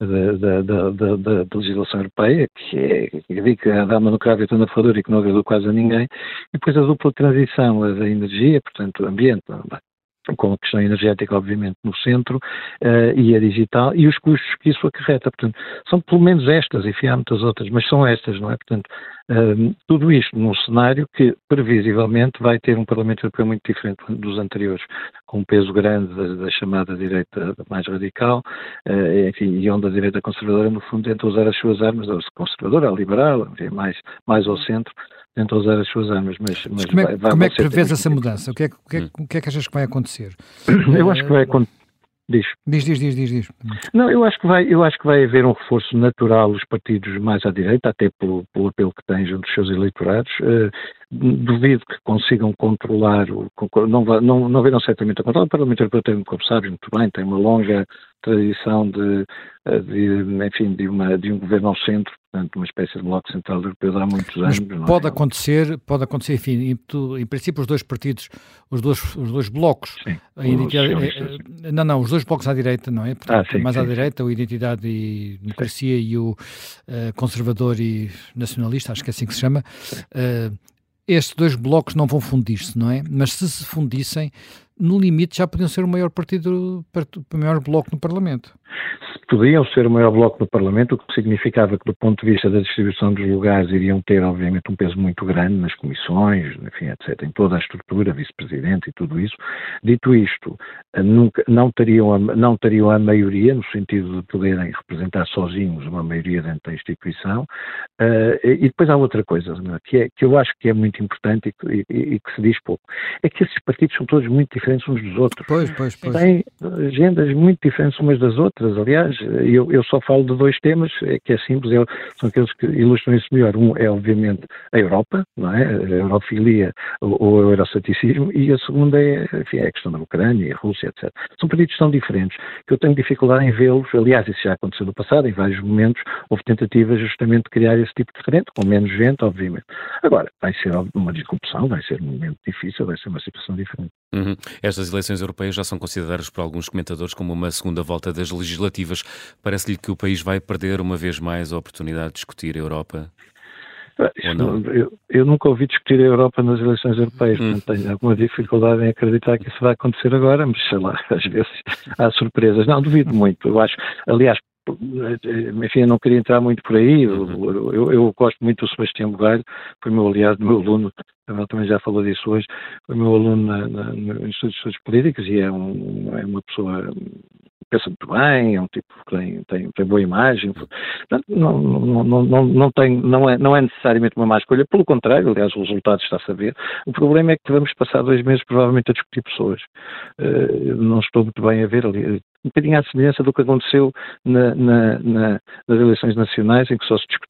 Speaker 5: da legislação europeia, que digo que a dama no cravo e na ferradura e que não agradou quase a ninguém, e depois a dupla transição da energia, portanto, ambiente, com a questão energética, obviamente, no centro, e a digital, e os custos que isso acarreta. Portanto, são pelo menos estas, enfim, há muitas outras, mas são estas, não é? Portanto, tudo isto num cenário que, previsivelmente, vai ter um Parlamento Europeu muito diferente dos anteriores, com um peso grande da chamada direita mais radical, enfim, e onde a direita conservadora, no fundo, tenta usar as suas armas, a conservadora, a liberal, enfim, mais ao centro, tenta usar as suas armas, mas
Speaker 2: como é que prevês essa mudança? O que é que achas que vai acontecer?
Speaker 5: Eu acho que vai acontecer. Diz.
Speaker 2: Diz.
Speaker 5: Não, eu acho que vai haver um reforço natural dos partidos mais à direita, até pelo apelo que têm junto dos seus eleitorados. Duvido que consigam controlar, não verão certamente a controlar. O Parlamento Europeu tem, como sabes muito bem, tem uma longa tradição de um governo ao centro, portanto, uma espécie de bloco central europeu há muitos anos.
Speaker 2: Mas pode acontecer, enfim, em princípio os dois partidos, os dois blocos,
Speaker 5: sim,
Speaker 2: os dois blocos à direita, não é? Portanto, à direita, o Identidade e Democracia e o Conservador e Nacionalista, acho que é assim que se chama. Estes dois blocos não vão fundir-se, não é? Mas se fundissem, no limite já podiam ser o maior o maior bloco no Parlamento.
Speaker 5: Podiam ser o maior bloco no Parlamento, o que significava que, do ponto de vista da distribuição dos lugares, iriam ter, obviamente, um peso muito grande nas comissões, enfim, etc., em toda a estrutura, vice-presidente e tudo isso. Dito isto, não teriam a maioria, no sentido de poderem representar sozinhos uma maioria dentro da instituição. E depois há outra coisa, que eu acho que é muito importante e que se diz pouco. É que esses partidos são todos muito diferentes uns dos outros.
Speaker 2: Pois.
Speaker 5: Têm agendas muito diferentes umas das outras. Aliás, eu só falo de dois temas, que é simples, são aqueles que ilustram isso melhor. Um é, obviamente, a Europa, não é? A eurofilia ou o euroceticismo, e a segunda é a questão da Ucrânia, a Rússia, etc. São partidos tão diferentes que eu tenho dificuldade em vê-los. Aliás, isso já aconteceu no passado, em vários momentos, houve tentativas justamente de criar esse tipo de frente, com menos gente, obviamente. Agora, vai ser uma disrupção, vai ser um momento difícil, vai ser uma situação diferente.
Speaker 1: Uhum. Estas eleições europeias já são consideradas por alguns comentadores como uma segunda volta das legislativas. Parece-lhe que o país vai perder uma vez mais a oportunidade de discutir a Europa?
Speaker 5: Eu nunca ouvi discutir a Europa nas eleições europeias, portanto tenho alguma dificuldade em acreditar que isso vai acontecer agora, mas sei lá, às vezes há surpresas. Não, duvido muito. Eu acho, aliás, enfim, eu não queria entrar muito por aí. Eu gosto muito do Sebastião Bugalho, foi meu aluno, também já falou disso hoje, foi meu aluno no Instituto de Estudos Políticos e é uma pessoa que pensa muito bem, é um tipo que tem boa imagem. Portanto, não é necessariamente uma má escolha, pelo contrário, aliás, o resultado está-se a ver. O problema é que vamos passar 2 meses provavelmente a discutir pessoas. Não estou muito bem a ver ali. Um bocadinho à semelhança do que aconteceu nas eleições nacionais, em que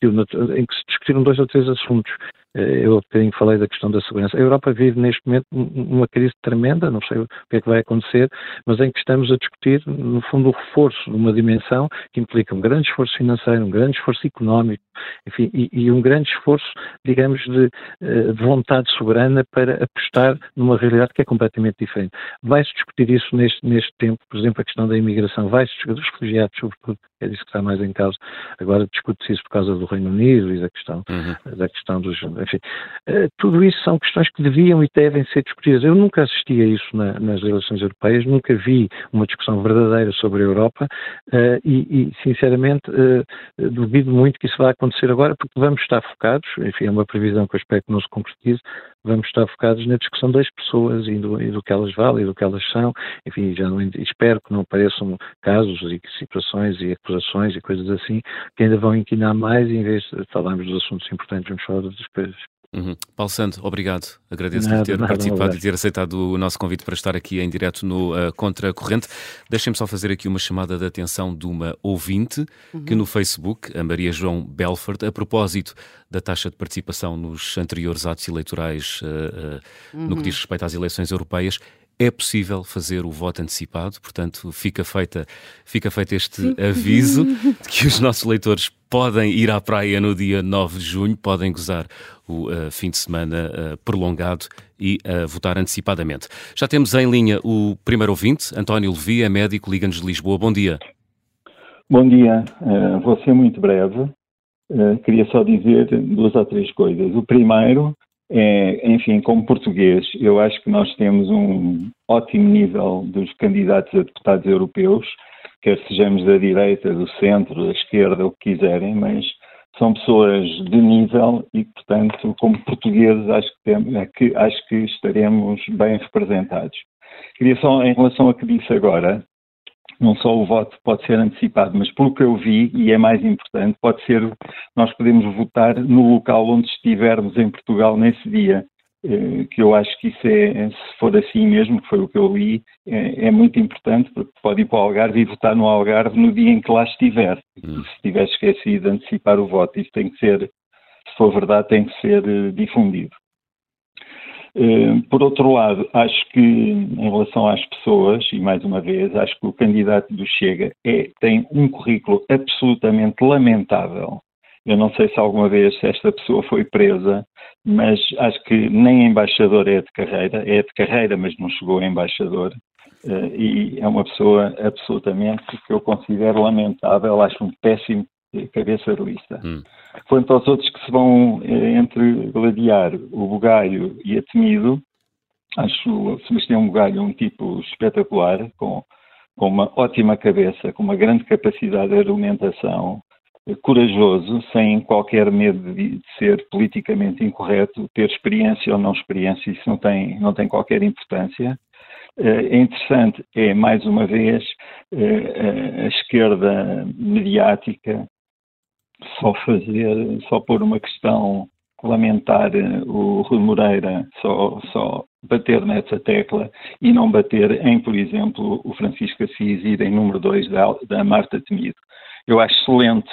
Speaker 5: se discutiram 2 ou 3 assuntos. Eu falei da questão da segurança. A Europa vive neste momento uma crise tremenda, não sei o que é que vai acontecer, mas em que estamos a discutir, no fundo, o reforço de uma dimensão que implica um grande esforço financeiro, um grande esforço económico, enfim, e um grande esforço, digamos, de vontade soberana para apostar numa realidade que é completamente diferente. Vai-se discutir isso neste tempo, por exemplo, a questão da imigração, vai-se discutir dos refugiados, sobretudo, é disso que está mais em causa. Agora discute-se isso por causa do Reino Unido e da questão dos... Enfim, tudo isso são questões que deviam e devem ser discutidas. Eu nunca assisti a isso nas eleições europeias, nunca vi uma discussão verdadeira sobre a Europa e sinceramente, duvido muito que isso vá acontecer agora, porque vamos estar focados, enfim, é uma previsão que eu espero que não se concretize, vamos estar focados na discussão das pessoas e do que elas valem e do que elas são, enfim, espero que não apareçam casos e situações e acusações e coisas assim que ainda vão inquinar mais e em vez de falarmos dos assuntos importantes, vamos falar das coisas.
Speaker 1: Paulo Santo, obrigado. Agradeço-lhe ter participado e ter aceitado o nosso convite para estar aqui em direto no Contracorrente. Deixem-me só fazer aqui uma chamada de atenção de uma ouvinte que no Facebook, a Maria João Belford, a propósito da taxa de participação nos anteriores atos eleitorais no que diz respeito às eleições europeias, é possível fazer o voto antecipado, portanto fica feito este aviso de que os nossos leitores podem ir à praia no dia 9 de junho, podem gozar o fim de semana prolongado e votar antecipadamente. Já temos em linha o primeiro ouvinte, António Levi, é médico, liga-nos de Lisboa. Bom dia.
Speaker 6: Bom dia, vou ser muito breve. Queria só dizer 2 ou 3 coisas. O primeiro enfim, como português, eu acho que nós temos um ótimo nível dos candidatos a deputados europeus, quer sejamos da direita, do centro, da esquerda, o que quiserem, mas são pessoas de nível e, portanto, como portugueses, acho que estaremos bem representados. Queria só, em relação a que disse agora, não só o voto pode ser antecipado, mas pelo que eu vi, e é mais importante, nós podemos votar no local onde estivermos em Portugal nesse dia. que eu acho que isso se for assim mesmo, que foi o que eu li, é muito importante, porque pode ir para o Algarve e votar no Algarve no dia em que lá estiver. E se tiver esquecido de antecipar o voto, isso tem que ser, se for verdade, tem que ser difundido. Por outro lado, acho que em relação às pessoas, e mais uma vez, acho que o candidato do Chega tem um currículo absolutamente lamentável. Eu não sei se alguma vez esta pessoa foi presa, mas acho que nem embaixador é de carreira, mas não chegou a embaixador. E é uma pessoa absolutamente que eu considero lamentável, acho um péssimo cabeça de lista. Quanto aos outros que se vão entre gladiar, o Bugalho e a Temido, acho o Sebastião Bugalho um tipo espetacular, com uma ótima cabeça, com uma grande capacidade de argumentação, corajoso, sem qualquer medo de ser politicamente incorreto, ter experiência ou não experiência, isso não tem qualquer importância. É interessante, mais uma vez, a esquerda mediática só pôr uma questão, lamentar o Rui Moreira, só bater nessa tecla e não bater em, por exemplo, o Francisco Assis ir em número 2 da Marta Temido. Eu acho excelente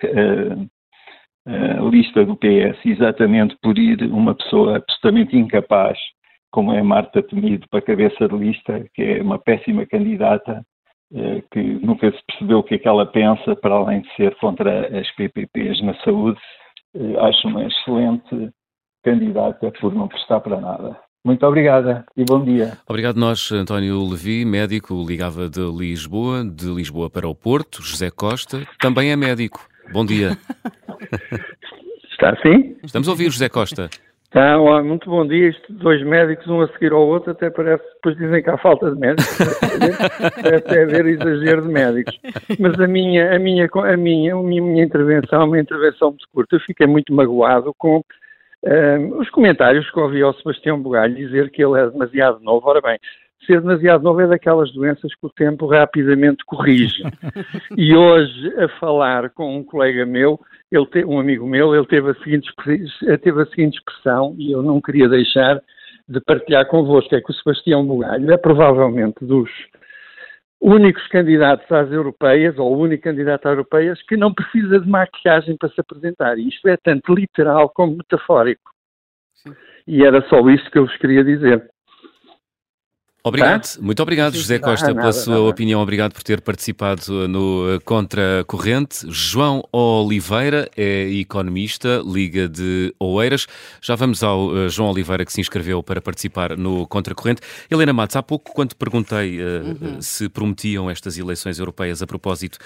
Speaker 6: a lista do PS, exatamente por ir uma pessoa absolutamente incapaz, como é a Marta Temido, para a cabeça de lista, que é uma péssima candidata, que nunca se percebeu o que é que ela pensa, para além de ser contra as PPPs na saúde. Acho uma excelente candidata por não prestar para nada. Muito obrigada e bom dia.
Speaker 1: Obrigado nós, António Levi, médico, ligava de Lisboa para o Porto. José Costa, também é médico. Bom dia.
Speaker 7: Está sim?
Speaker 1: Estamos a ouvir, José Costa.
Speaker 7: Tá, muito bom dia. Isto, 2 médicos, um a seguir ao outro, até parece, depois dizem que há falta de médicos. Parece haver exagero de médicos. Mas a minha intervenção é uma intervenção muito curta. Eu fiquei muito magoado com os comentários que ouvi ao Sebastião Bugalho dizer que ele é demasiado novo. Ora bem, ser demasiado novo é daquelas doenças que o tempo rapidamente corrige. E hoje, a falar com um colega meu, um amigo meu, ele teve a seguinte expressão, e eu não queria deixar de partilhar convosco, é que o Sebastião Bugalho é provavelmente dos únicos candidatos às europeias, ou o único candidato às europeias, que não precisa de maquilhagem para se apresentar. E isto é tanto literal como metafórico. Sim. E era só isso que eu vos queria dizer.
Speaker 1: Obrigado, muito obrigado, José Costa, pela sua opinião. Obrigado por ter participado no Contracorrente. João Oliveira é economista, Liga de Oeiras. Já vamos ao João Oliveira, que se inscreveu para participar no Contracorrente. Helena Matos, há pouco, quando perguntei se prometiam estas eleições europeias a propósito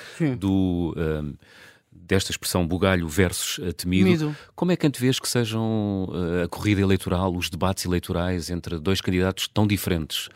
Speaker 1: desta expressão Bugalho versus Temido, como é que antevês que sejam a corrida eleitoral, os debates eleitorais entre dois candidatos tão diferentes?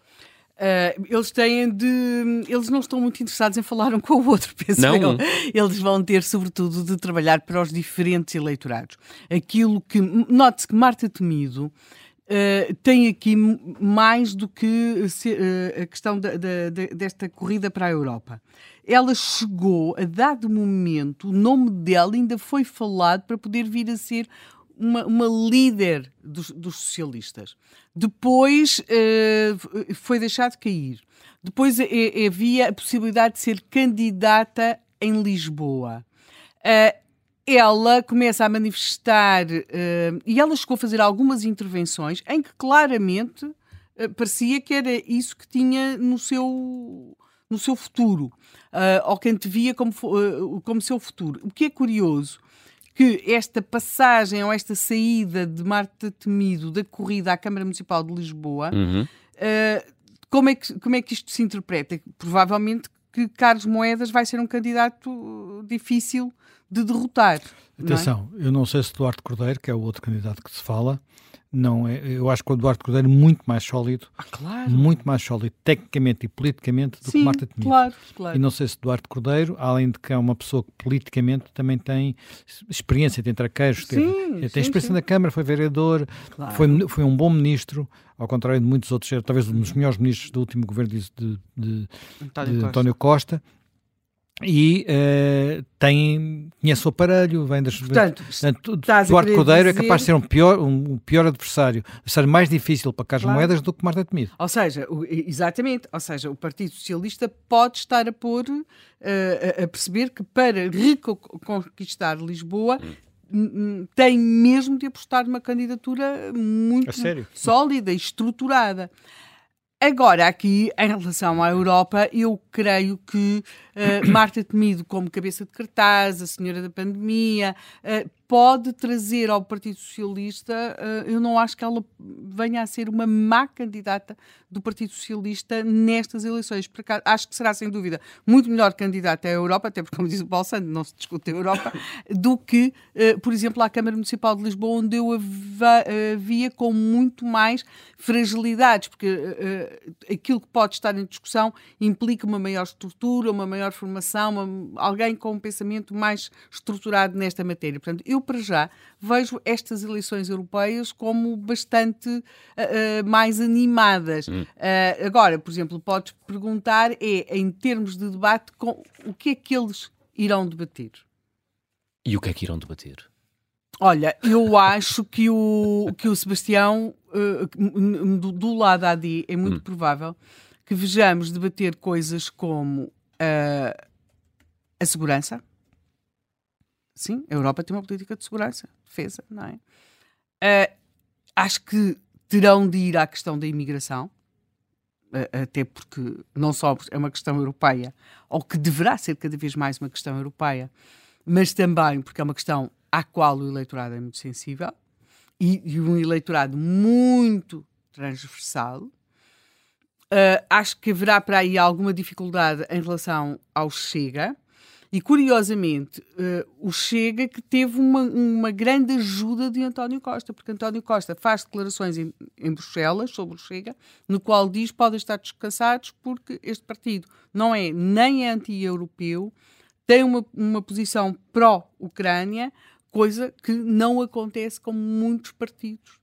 Speaker 3: Eles não estão muito interessados em falar um com o outro, penso eu. Eles vão ter, sobretudo, de trabalhar para os diferentes eleitorados. Note-se que Marta Temido tem aqui mais do que a questão desta corrida para a Europa. Ela chegou, a dado momento, o nome dela ainda foi falado para poder vir a ser uma líder dos socialistas. Depois foi deixado cair. Depois havia a possibilidade de ser candidata em Lisboa. Ela começa a manifestar, e ela chegou a fazer algumas intervenções em que claramente parecia que era isso que tinha no seu futuro, ou que antevia como seu futuro. O que é curioso, que esta passagem ou esta saída de Marta Temido da corrida à Câmara Municipal de Lisboa, como é que isto se interpreta? Provavelmente que Carlos Moedas vai ser um candidato difícil de derrotar.
Speaker 2: Atenção, eu não sei se Duarte Cordeiro, que é o outro candidato que se fala, não é, eu acho que o Duarte Cordeiro é muito mais sólido, muito mais sólido tecnicamente e politicamente do que Marta Temido.
Speaker 3: Claro.
Speaker 2: E não sei se Duarte Cordeiro, além de que é uma pessoa que politicamente também tem experiência, tem traqueiros, tem experiência na Câmara, foi vereador, foi um bom ministro, ao contrário de muitos outros, talvez um dos melhores ministros do último governo de António Costa. e conhece o aparelho, vem das...
Speaker 3: Portanto,
Speaker 2: Duarte Cordeiro é capaz de ser um pior adversário mais difícil para Carlos Moedas do que Marta Temido.
Speaker 3: Ou seja, exatamente, ou seja, o Partido Socialista pode estar a pôr, a perceber que para reconquistar Lisboa tem mesmo de apostar numa candidatura muito sólida e estruturada. Agora, aqui, em relação à Europa, eu creio que Marta Temido, como cabeça de cartaz, a senhora da pandemia, pode trazer ao Partido Socialista, eu não acho que ela venha a ser uma má candidata do Partido Socialista nestas eleições. Por acaso, acho que será, sem dúvida, muito melhor candidata à Europa, até porque, como diz o Paulo Santos, não se discute a Europa, do que, por exemplo, à Câmara Municipal de Lisboa, onde eu via com muito mais fragilidades, porque aquilo que pode estar em discussão implica uma maior estrutura, uma maior formação, alguém com um pensamento mais estruturado nesta matéria. Portanto, eu, para já, vejo estas eleições europeias como bastante mais animadas. Agora, por exemplo, podes perguntar, em termos de debate, o que é que eles irão debater?
Speaker 1: E o que é que irão debater?
Speaker 3: Olha, eu acho que o Sebastião, do lado da AD, é muito provável que vejamos debater coisas como a segurança. Sim, a Europa tem uma política de segurança, defesa, não é? Acho que terão de ir à questão da imigração, até porque não só é uma questão europeia, ou que deverá ser cada vez mais uma questão europeia, mas também porque é uma questão à qual o eleitorado é muito sensível e um eleitorado muito transversal. Acho que haverá para aí alguma dificuldade em relação ao Chega. E, curiosamente, o Chega que teve uma grande ajuda de António Costa, porque António Costa faz declarações em Bruxelas sobre o Chega, no qual diz podem estar descansados porque este partido não é nem anti-europeu, tem uma posição pró-Ucrânia, coisa que não acontece com muitos partidos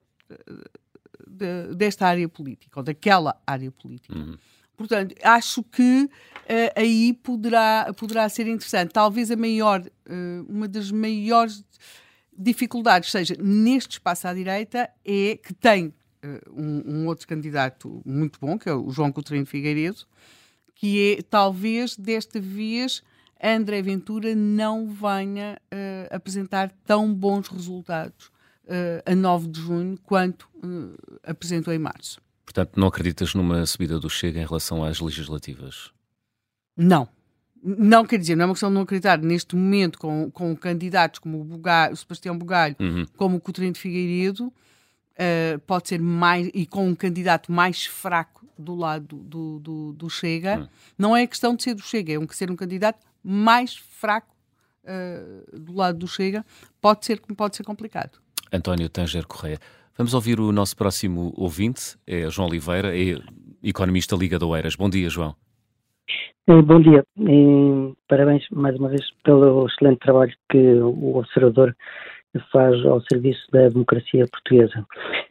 Speaker 3: desta área política, ou daquela área política. Portanto, acho que aí poderá ser interessante. Talvez uma das maiores dificuldades seja neste espaço à direita é que tem um outro candidato muito bom, que é o João Coutinho Figueiredo, que é, talvez, desta vez, André Ventura não venha apresentar tão bons resultados a 9 de junho quanto apresentou em março.
Speaker 1: Portanto, não acreditas numa subida do Chega em relação às legislativas?
Speaker 3: Não. Não, quer dizer, não é uma questão de não acreditar. Neste momento, com candidatos como o Sebastião Bugalho, como o Coutinho de Figueiredo, pode ser mais, e com um candidato mais fraco do lado do Chega, não é questão de ser do Chega, é ser um candidato mais fraco do lado do Chega, pode ser complicado.
Speaker 1: António Tanger Correia. Vamos ouvir o nosso próximo ouvinte, é João Oliveira, é economista Liga de Oeiras. Bom dia, João.
Speaker 8: Bom dia. Parabéns mais uma vez pelo excelente trabalho que o Observador faz ao serviço da democracia portuguesa.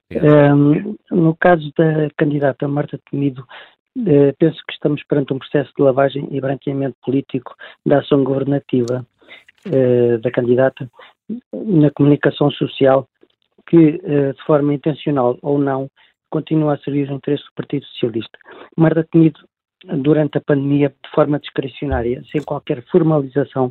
Speaker 8: No caso da candidata Marta Temido, penso que estamos perante um processo de lavagem e branqueamento político da ação governativa da candidata na comunicação social, que, de forma intencional ou não, continua a servir o interesse do Partido Socialista. Marta Temido, durante a pandemia, de forma discricionária, sem qualquer formalização,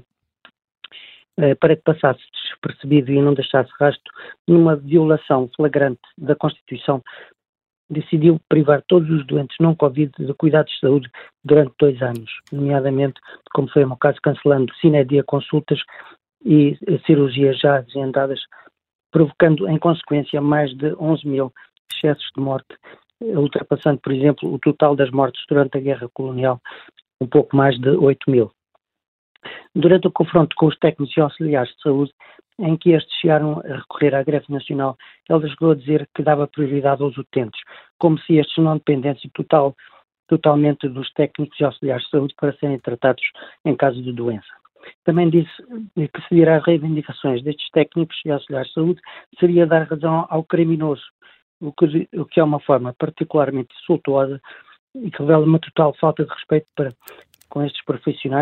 Speaker 8: para que passasse despercebido e não deixasse rastro, numa violação flagrante da Constituição, decidiu privar todos os doentes não Covid de cuidados de saúde durante 2 anos, nomeadamente, como foi o meu caso, cancelando sine die consultas e cirurgias já agendadas, provocando, em consequência, mais de 11 mil excessos de morte, ultrapassando, por exemplo, o total das mortes durante a Guerra Colonial, um pouco mais de 8 mil. Durante o confronto com os técnicos e auxiliares de saúde, em que estes chegaram a recorrer à greve nacional, ela chegou a dizer que dava prioridade aos utentes, como se estes não dependessem totalmente dos técnicos e auxiliares de saúde para serem tratados em caso de doença. Também disse que seguir às reivindicações destes técnicos e auxiliares de saúde seria dar razão ao criminoso, o que é uma forma particularmente insultuosa e que revela uma total falta de respeito com estes profissionais que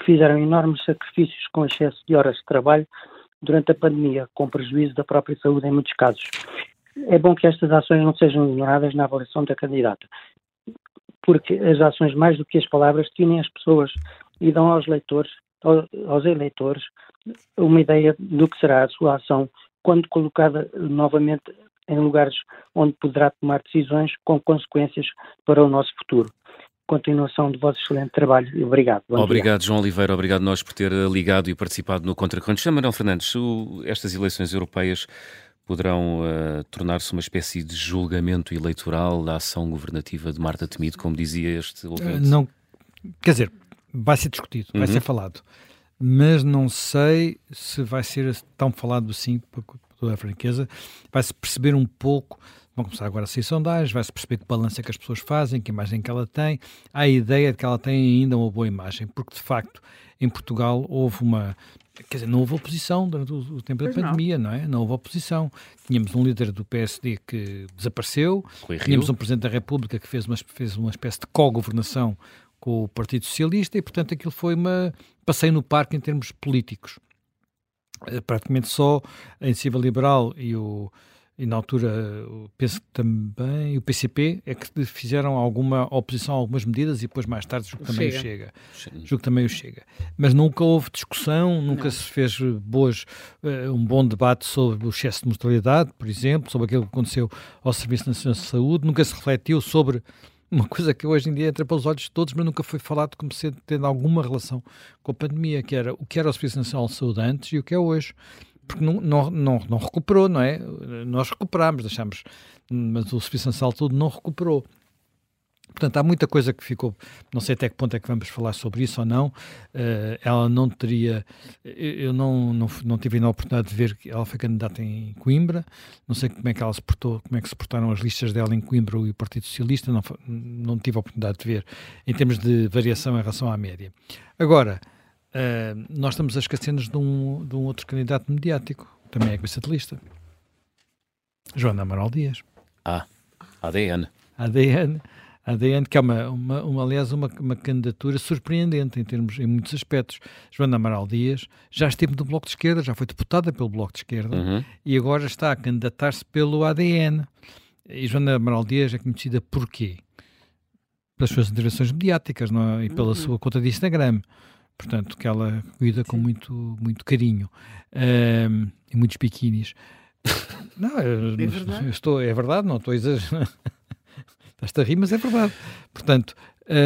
Speaker 8: que fizeram enormes sacrifícios com excesso de horas de trabalho durante a pandemia, com prejuízo da própria saúde em muitos casos. É bom que estas ações não sejam ignoradas na avaliação da candidata, porque as ações, mais do que as palavras, definem as pessoas e dão aos eleitores, uma ideia do que será a sua ação quando colocada novamente em lugares onde poderá tomar decisões com consequências para o nosso futuro. Continuação do vosso excelente trabalho e obrigado.
Speaker 1: Obrigado, João Oliveira. Obrigado nós por ter ligado e participado no Contracontos. Manuel Fernandes, estas eleições europeias poderão tornar-se uma espécie de julgamento eleitoral da ação governativa de Marta Temido, como dizia este ouvinte?
Speaker 2: Não, quer dizer, vai ser discutido, vai ser falado, mas não sei se vai ser tão falado assim, por toda a franqueza. Vai-se perceber um pouco, vão começar agora a sair sondagens, vai-se perceber que balanço é que as pessoas fazem, que imagem que ela tem. Há a ideia de que ela tem ainda uma boa imagem, porque de facto em Portugal houve não houve oposição durante o tempo da pandemia, não é? Não houve oposição. Tínhamos um líder do PSD que desapareceu, tínhamos um Presidente da República que fez uma espécie de co-governação com o Partido Socialista e, portanto, aquilo foi passeio no parque em termos políticos. Praticamente só a Iniciativa Liberal e na altura, penso que também o PCP é que fizeram alguma oposição a algumas medidas e depois mais tarde julgo que também o Chega. Mas nunca houve discussão, nunca se fez um bom debate sobre o excesso de mortalidade, por exemplo, sobre aquilo que aconteceu ao Serviço Nacional de Saúde, nunca se refletiu sobre uma coisa que hoje em dia entra pelos olhos de todos, mas nunca foi falado como tendo alguma relação com a pandemia, que era o que era o Serviço Nacional de Saúde antes e o que é hoje. Porque não recuperou, não é? Nós recuperámos, mas o Serviço Nacional de Saúde não recuperou. Portanto, há muita coisa que ficou, não sei até que ponto é que vamos falar sobre isso ou não. Ela não teria, eu não tive ainda a oportunidade de ver que ela foi candidata em Coimbra, não sei como é que ela se portou, como é que se portaram as listas dela em Coimbra e o Partido Socialista, não tive a oportunidade de ver em termos de variação em relação à média. Agora, nós estamos a esquecer-nos de um outro candidato mediático, também é cabeça de lista, Joana Amaral Dias.
Speaker 1: ADN,
Speaker 2: que é aliás uma candidatura surpreendente em muitos aspectos. Joana Amaral Dias já esteve no Bloco de Esquerda, já foi deputada pelo Bloco de Esquerda e agora está a candidatar-se pelo ADN. E Joana Amaral Dias é conhecida por quê? Pelas suas intervenções mediáticas, não é? E pela sua conta de Instagram. Portanto, que ela cuida com muito, muito carinho e muitos biquinis. Não, é verdade, não estou a exagerar. Estás-te a rir, mas é verdade. Portanto,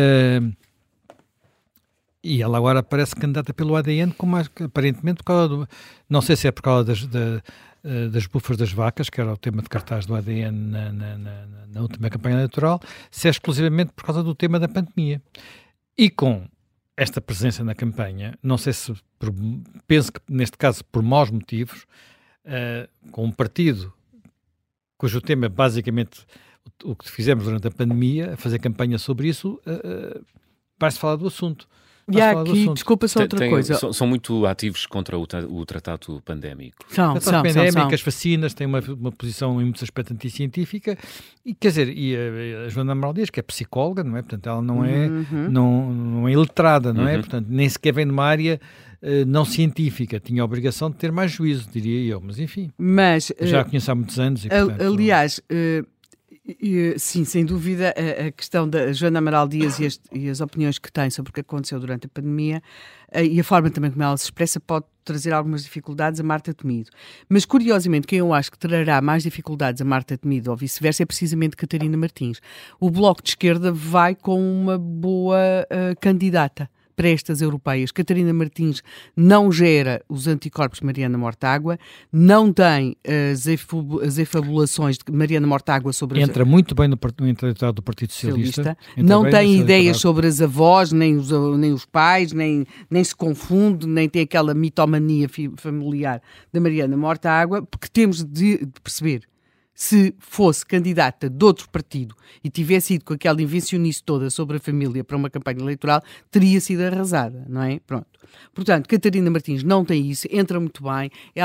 Speaker 2: e ela agora parece candidata pelo ADN, aparentemente por causa não sei se é por causa das bufas das vacas, que era o tema de cartaz do ADN na última campanha eleitoral, se é exclusivamente por causa do tema da pandemia. E com esta presença na campanha, não sei se, penso que neste caso por maus motivos, com um partido cujo tema é basicamente o que fizemos durante a pandemia, a fazer campanha sobre isso, vai-se falar do assunto.
Speaker 3: E há aqui, desculpa só outra coisa.
Speaker 1: São muito ativos contra o tratado pandémico.
Speaker 2: São. As vacinas têm uma posição em muitos aspectos anticientífica e, quer dizer, a Joana Amaral Dias, que é psicóloga, não é? Portanto, ela não é iletrada, não é? Portanto, nem sequer vem de uma área não científica. Tinha a obrigação de ter mais juízo, diria eu. Mas, enfim, já a conheço há muitos anos. E, portanto,
Speaker 3: aliás... sim, sem dúvida, a questão da Joana Amaral Dias e as opiniões que tem sobre o que aconteceu durante a pandemia e a forma também como ela se expressa pode trazer algumas dificuldades a Marta Temido. Mas, curiosamente, quem eu acho que trará mais dificuldades a Marta Temido ou vice-versa é precisamente Catarina Martins. O Bloco de Esquerda vai com uma boa candidata para estas europeias. Catarina Martins não gera os anticorpos de Mariana Mortágua, não tem as efabulações de Mariana Mortágua sobre...
Speaker 2: Entra muito bem no eleitorado do Partido Socialista.
Speaker 3: Não tem ideias sobre as avós, nem os pais, nem se confunde, nem tem aquela mitomania familiar da Mariana Mortágua, porque temos de perceber, se fosse candidata de outro partido e tivesse ido com aquela invencionice toda sobre a família para uma campanha eleitoral, teria sido arrasada, não é? Pronto. Portanto, Catarina Martins não tem isso, entra muito bem, ela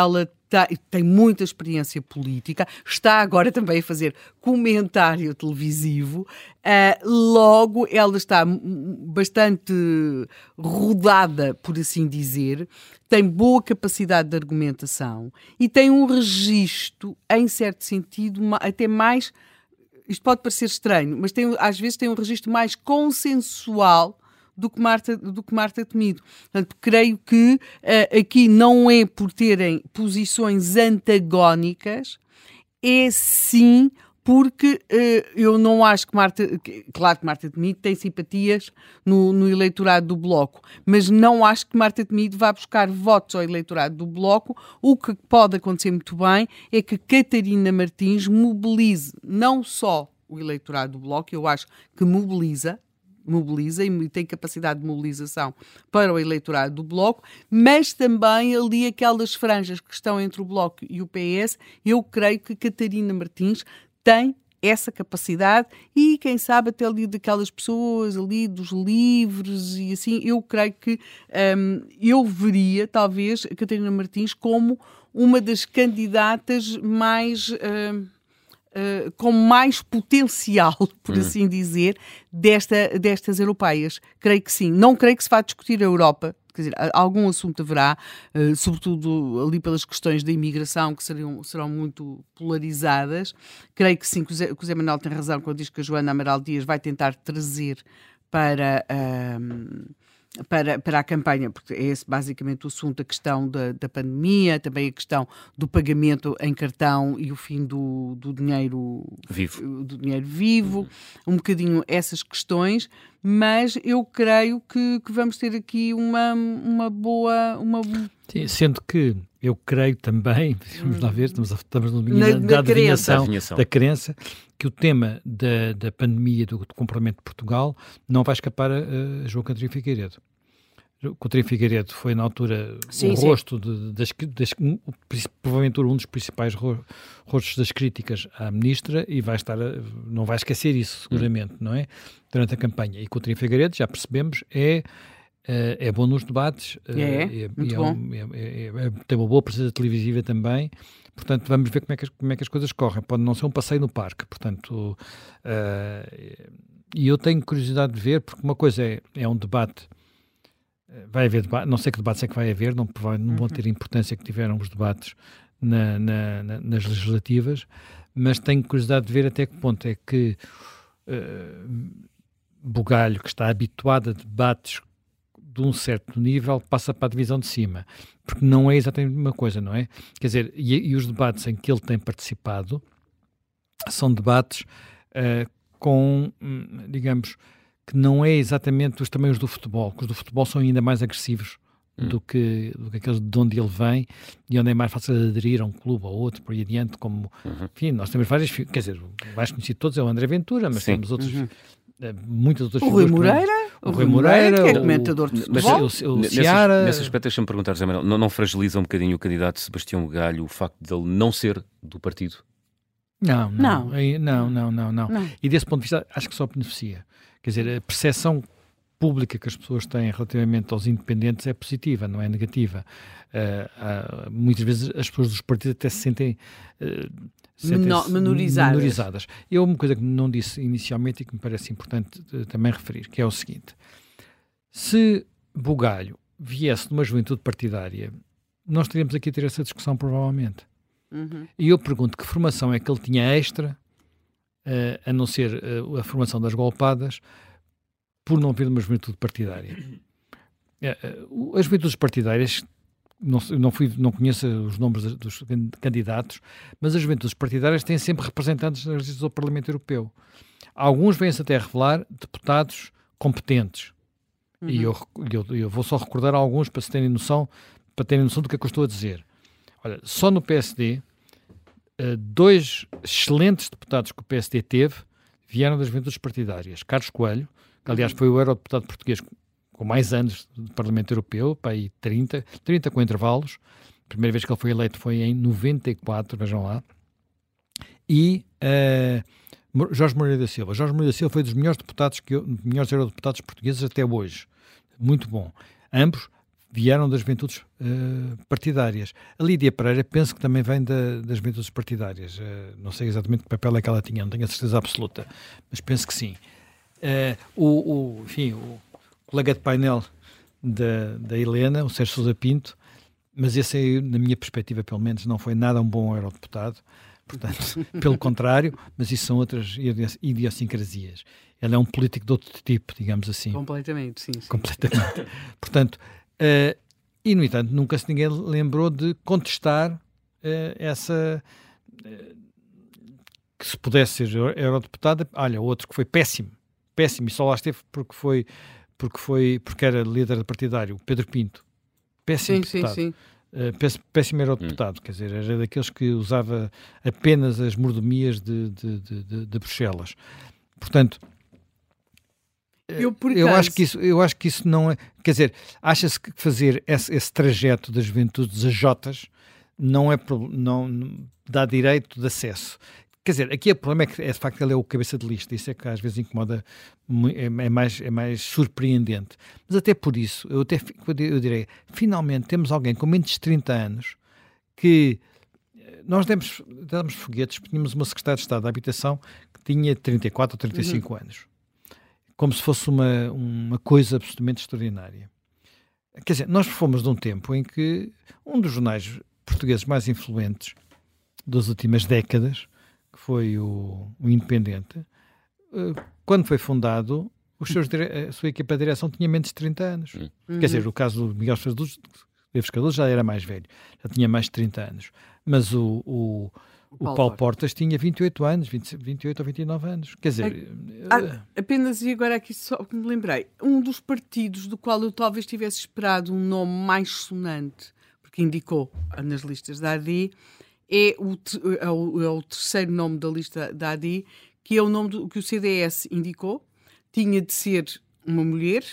Speaker 3: tem muita experiência política, está agora também a fazer comentário televisivo, logo ela está bastante rodada, por assim dizer, tem boa capacidade de argumentação e tem um registro, em certo sentido, até mais, isto pode parecer estranho, mas às vezes tem um registro mais consensual do que Marta Temido. Portanto, creio que aqui não é por terem posições antagónicas, é sim porque eu não acho que claro que Marta Temido tem simpatias no eleitorado do Bloco, mas não acho que Marta Temido vá buscar votos ao eleitorado do Bloco. O que pode acontecer muito bem é que Catarina Martins mobilize não só o eleitorado do Bloco, eu acho que mobiliza e tem capacidade de mobilização para o eleitorado do Bloco, mas também ali aquelas franjas que estão entre o Bloco e o PS, eu creio que Catarina Martins tem essa capacidade e, quem sabe, até ali daquelas pessoas ali dos livres e assim, eu creio que eu veria, talvez, a Catarina Martins como uma das candidatas mais... com mais potencial, por assim dizer, destas europeias. Creio que sim. Não creio que se vá discutir a Europa. Quer dizer, algum assunto haverá, sobretudo ali pelas questões da imigração, que serão muito polarizadas. Creio que sim, que o Zé Manuel tem razão quando diz que a Joana Amaral Dias vai tentar trazer para a campanha, porque é esse basicamente o assunto, a questão da pandemia, também a questão do pagamento em cartão e o fim do dinheiro vivo, um bocadinho essas questões, mas eu creio que vamos ter aqui uma boa...
Speaker 2: Sim, sendo que eu creio também, vamos lá ver, estamos no domínio da adivinhação, da crença, que o tema da pandemia, do comportamento de Portugal, não vai escapar a João Coutinho Figueiredo. Coutinho Figueiredo foi, na altura, rosto provavelmente um dos principais rostos das críticas à ministra e não vai esquecer isso, seguramente, não é? Durante a campanha. E Coutinho Figueiredo, já percebemos, é bom nos debates,
Speaker 3: muito bom.
Speaker 2: Tem uma boa presença televisiva também, portanto vamos ver como é que as coisas correm. Pode não ser um passeio no parque, portanto, e eu tenho curiosidade de ver, porque uma coisa é um debate, vai haver debate, não sei que debates é que vai haver, não vão ter a importância que tiveram os debates nas legislativas, mas tenho curiosidade de ver até que ponto é que Bugalho, que está habituado a debates de um certo nível, passa para a divisão de cima, porque não é exatamente a mesma coisa, não é? Quer dizer, e os debates em que ele tem participado são debates com, digamos, que não é exatamente os tamanhos do futebol, que os do futebol são ainda mais agressivos do que aqueles de onde ele vem e onde é mais fácil aderir a um clube ou outro, por aí adiante, como, enfim, nós temos várias, quer dizer, o mais conhecido de todos é o André Ventura, mas temos outros... muitas outras
Speaker 3: figuras. O Rui Moreira, que é comentador de futebol.
Speaker 2: O Seara...
Speaker 1: Nesse aspecto, deixa-me perguntar, José Manuel, não fragiliza um bocadinho o candidato Sebastião Bugalho o facto de ele não ser do partido?
Speaker 2: Não. E desse ponto de vista, acho que só beneficia. Quer dizer, a percepção pública que as pessoas têm relativamente aos independentes é positiva, não é negativa. Muitas vezes as pessoas dos partidos até se sentem... menorizadas. Eu, uma coisa que não disse inicialmente e que me parece importante também referir, que é o seguinte: se Bugalho viesse de uma juventude partidária, nós teríamos aqui a ter essa discussão provavelmente. E eu pergunto que formação é que ele tinha extra, a não ser a formação das golpadas, por não vir de uma juventude partidária. As juventudes partidárias, não conheço os nomes dos candidatos, mas as juventudes partidárias têm sempre representantes na legislação do Parlamento Europeu. Alguns vêm-se até a revelar deputados competentes. E eu vou só recordar alguns para terem noção do que é que eu estou a dizer. Olha, só no PSD, 2 excelentes deputados que o PSD teve vieram das juventudes partidárias. Carlos Coelho, que aliás foi o eurodeputado português com mais anos do Parlamento Europeu, para aí 30 com intervalos. A primeira vez que ele foi eleito foi em 94, vejam lá. E Jorge Moreira da Silva. Jorge Moreira da Silva foi dos melhores deputados, melhores eurodeputados portugueses até hoje. Muito bom. Ambos vieram das juventudes partidárias. A Lídia Pereira penso que também vem das juventudes partidárias. Não sei exatamente que papel é que ela tinha, não tenho a certeza absoluta, mas penso que sim. Enfim, o colega de painel da Helena, o Sérgio Sousa Pinto, mas esse aí, na minha perspectiva, pelo menos, não foi nada um bom eurodeputado. Portanto, pelo contrário, mas isso são outras idiosincrasias. Ele é um político de outro tipo, digamos assim.
Speaker 3: Completamente, sim.
Speaker 2: Completamente. Portanto, e no entanto, nunca se ninguém lembrou de contestar essa... que se pudesse ser eurodeputado. Olha, outro que foi péssimo, e só lá esteve porque era líder partidário, Pedro Pinto. Péssimo deputado. Sim. Péssimo eurodeputado, quer dizer, era daqueles que usava apenas as mordomias de Bruxelas. Portanto, eu acho que isso não é... Quer dizer, acha-se que fazer esse trajeto das juventudes a Jotas não dá direito de acesso. Quer dizer, aqui o problema é de facto ele é o cabeça de lista, isso é que às vezes incomoda, é mais surpreendente. Mas até por isso, eu direi, finalmente temos alguém com menos de 30 anos que nós demos foguetes, tínhamos uma secretária de Estado da Habitação que tinha 34 ou 35 anos, como se fosse uma coisa absolutamente extraordinária. Quer dizer, nós fomos de um tempo em que um dos jornais portugueses mais influentes das últimas décadas, que foi o Independente, quando foi fundado, a sua equipa de direção tinha menos de 30 anos. Quer dizer, o caso do Miguel Cardoso já era mais velho, já tinha mais de 30 anos. Mas o Paulo Portas tinha 28 anos, 28 ou 29 anos. Quer dizer...
Speaker 3: apenas, e agora aqui só que me lembrei, um dos partidos do qual eu talvez tivesse esperado um nome mais sonante, porque indicou nas listas da AD, é o terceiro nome da lista da AD, que é o nome que o CDS indicou. Tinha de ser uma mulher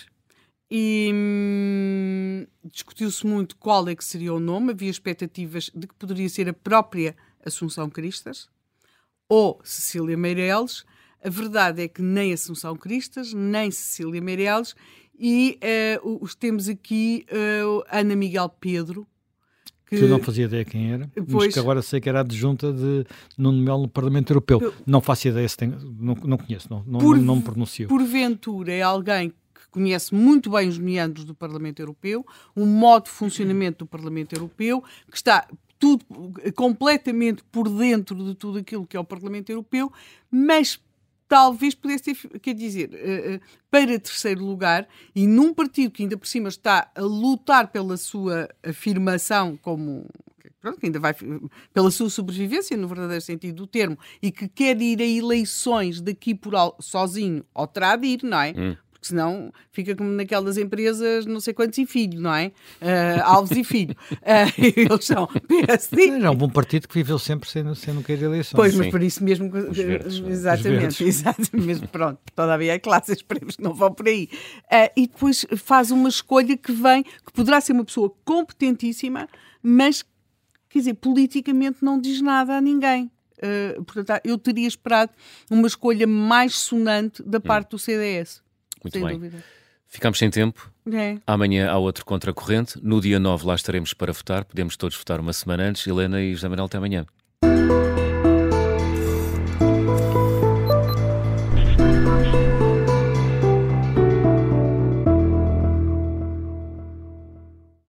Speaker 3: e discutiu-se muito qual é que seria o nome. Havia expectativas de que poderia ser a própria Assunção Cristas ou Cecília Meireles. A verdade é que nem Assunção Cristas, nem Cecília Meireles, e temos aqui Ana Miguel Pedro,
Speaker 2: que eu não fazia ideia quem era, mas que agora sei que era adjunta de Nuno Melo no Parlamento Europeu. Não faço ideia, não conheço, não me pronuncio.
Speaker 3: Porventura é alguém que conhece muito bem os meandros do Parlamento Europeu, o modo de funcionamento do Parlamento Europeu, que está tudo completamente por dentro de tudo aquilo que é o Parlamento Europeu, mas talvez pudesse ter, quer dizer, para terceiro lugar, e num partido que ainda por cima está a lutar pela sua afirmação como... Pronto, ainda vai pela sua sobrevivência, no verdadeiro sentido do termo, e que quer ir a eleições daqui por sozinho, ou terá de ir, não é? Porque senão fica como naquelas empresas, não sei quantos e filho, não é? Alves e Filho. Eles são PSD.
Speaker 2: É um bom partido que viveu sempre sem nunca ir a eleições.
Speaker 3: Pois, mas por isso mesmo...
Speaker 1: Verdes,
Speaker 3: exatamente. Pronto, todavia é classe, esperemos que não vão por aí. E depois faz uma escolha que poderá ser uma pessoa competentíssima, mas, quer dizer, politicamente não diz nada a ninguém. Portanto, eu teria esperado uma escolha mais sonante da parte do CDS.
Speaker 1: Muito
Speaker 3: sem
Speaker 1: bem.
Speaker 3: dúvida.
Speaker 1: Ficamos sem tempo.
Speaker 3: É.
Speaker 1: Amanhã há outro contracorrente. No dia 9 lá estaremos para votar. Podemos todos votar uma semana antes. Helena e José Manuel, até amanhã.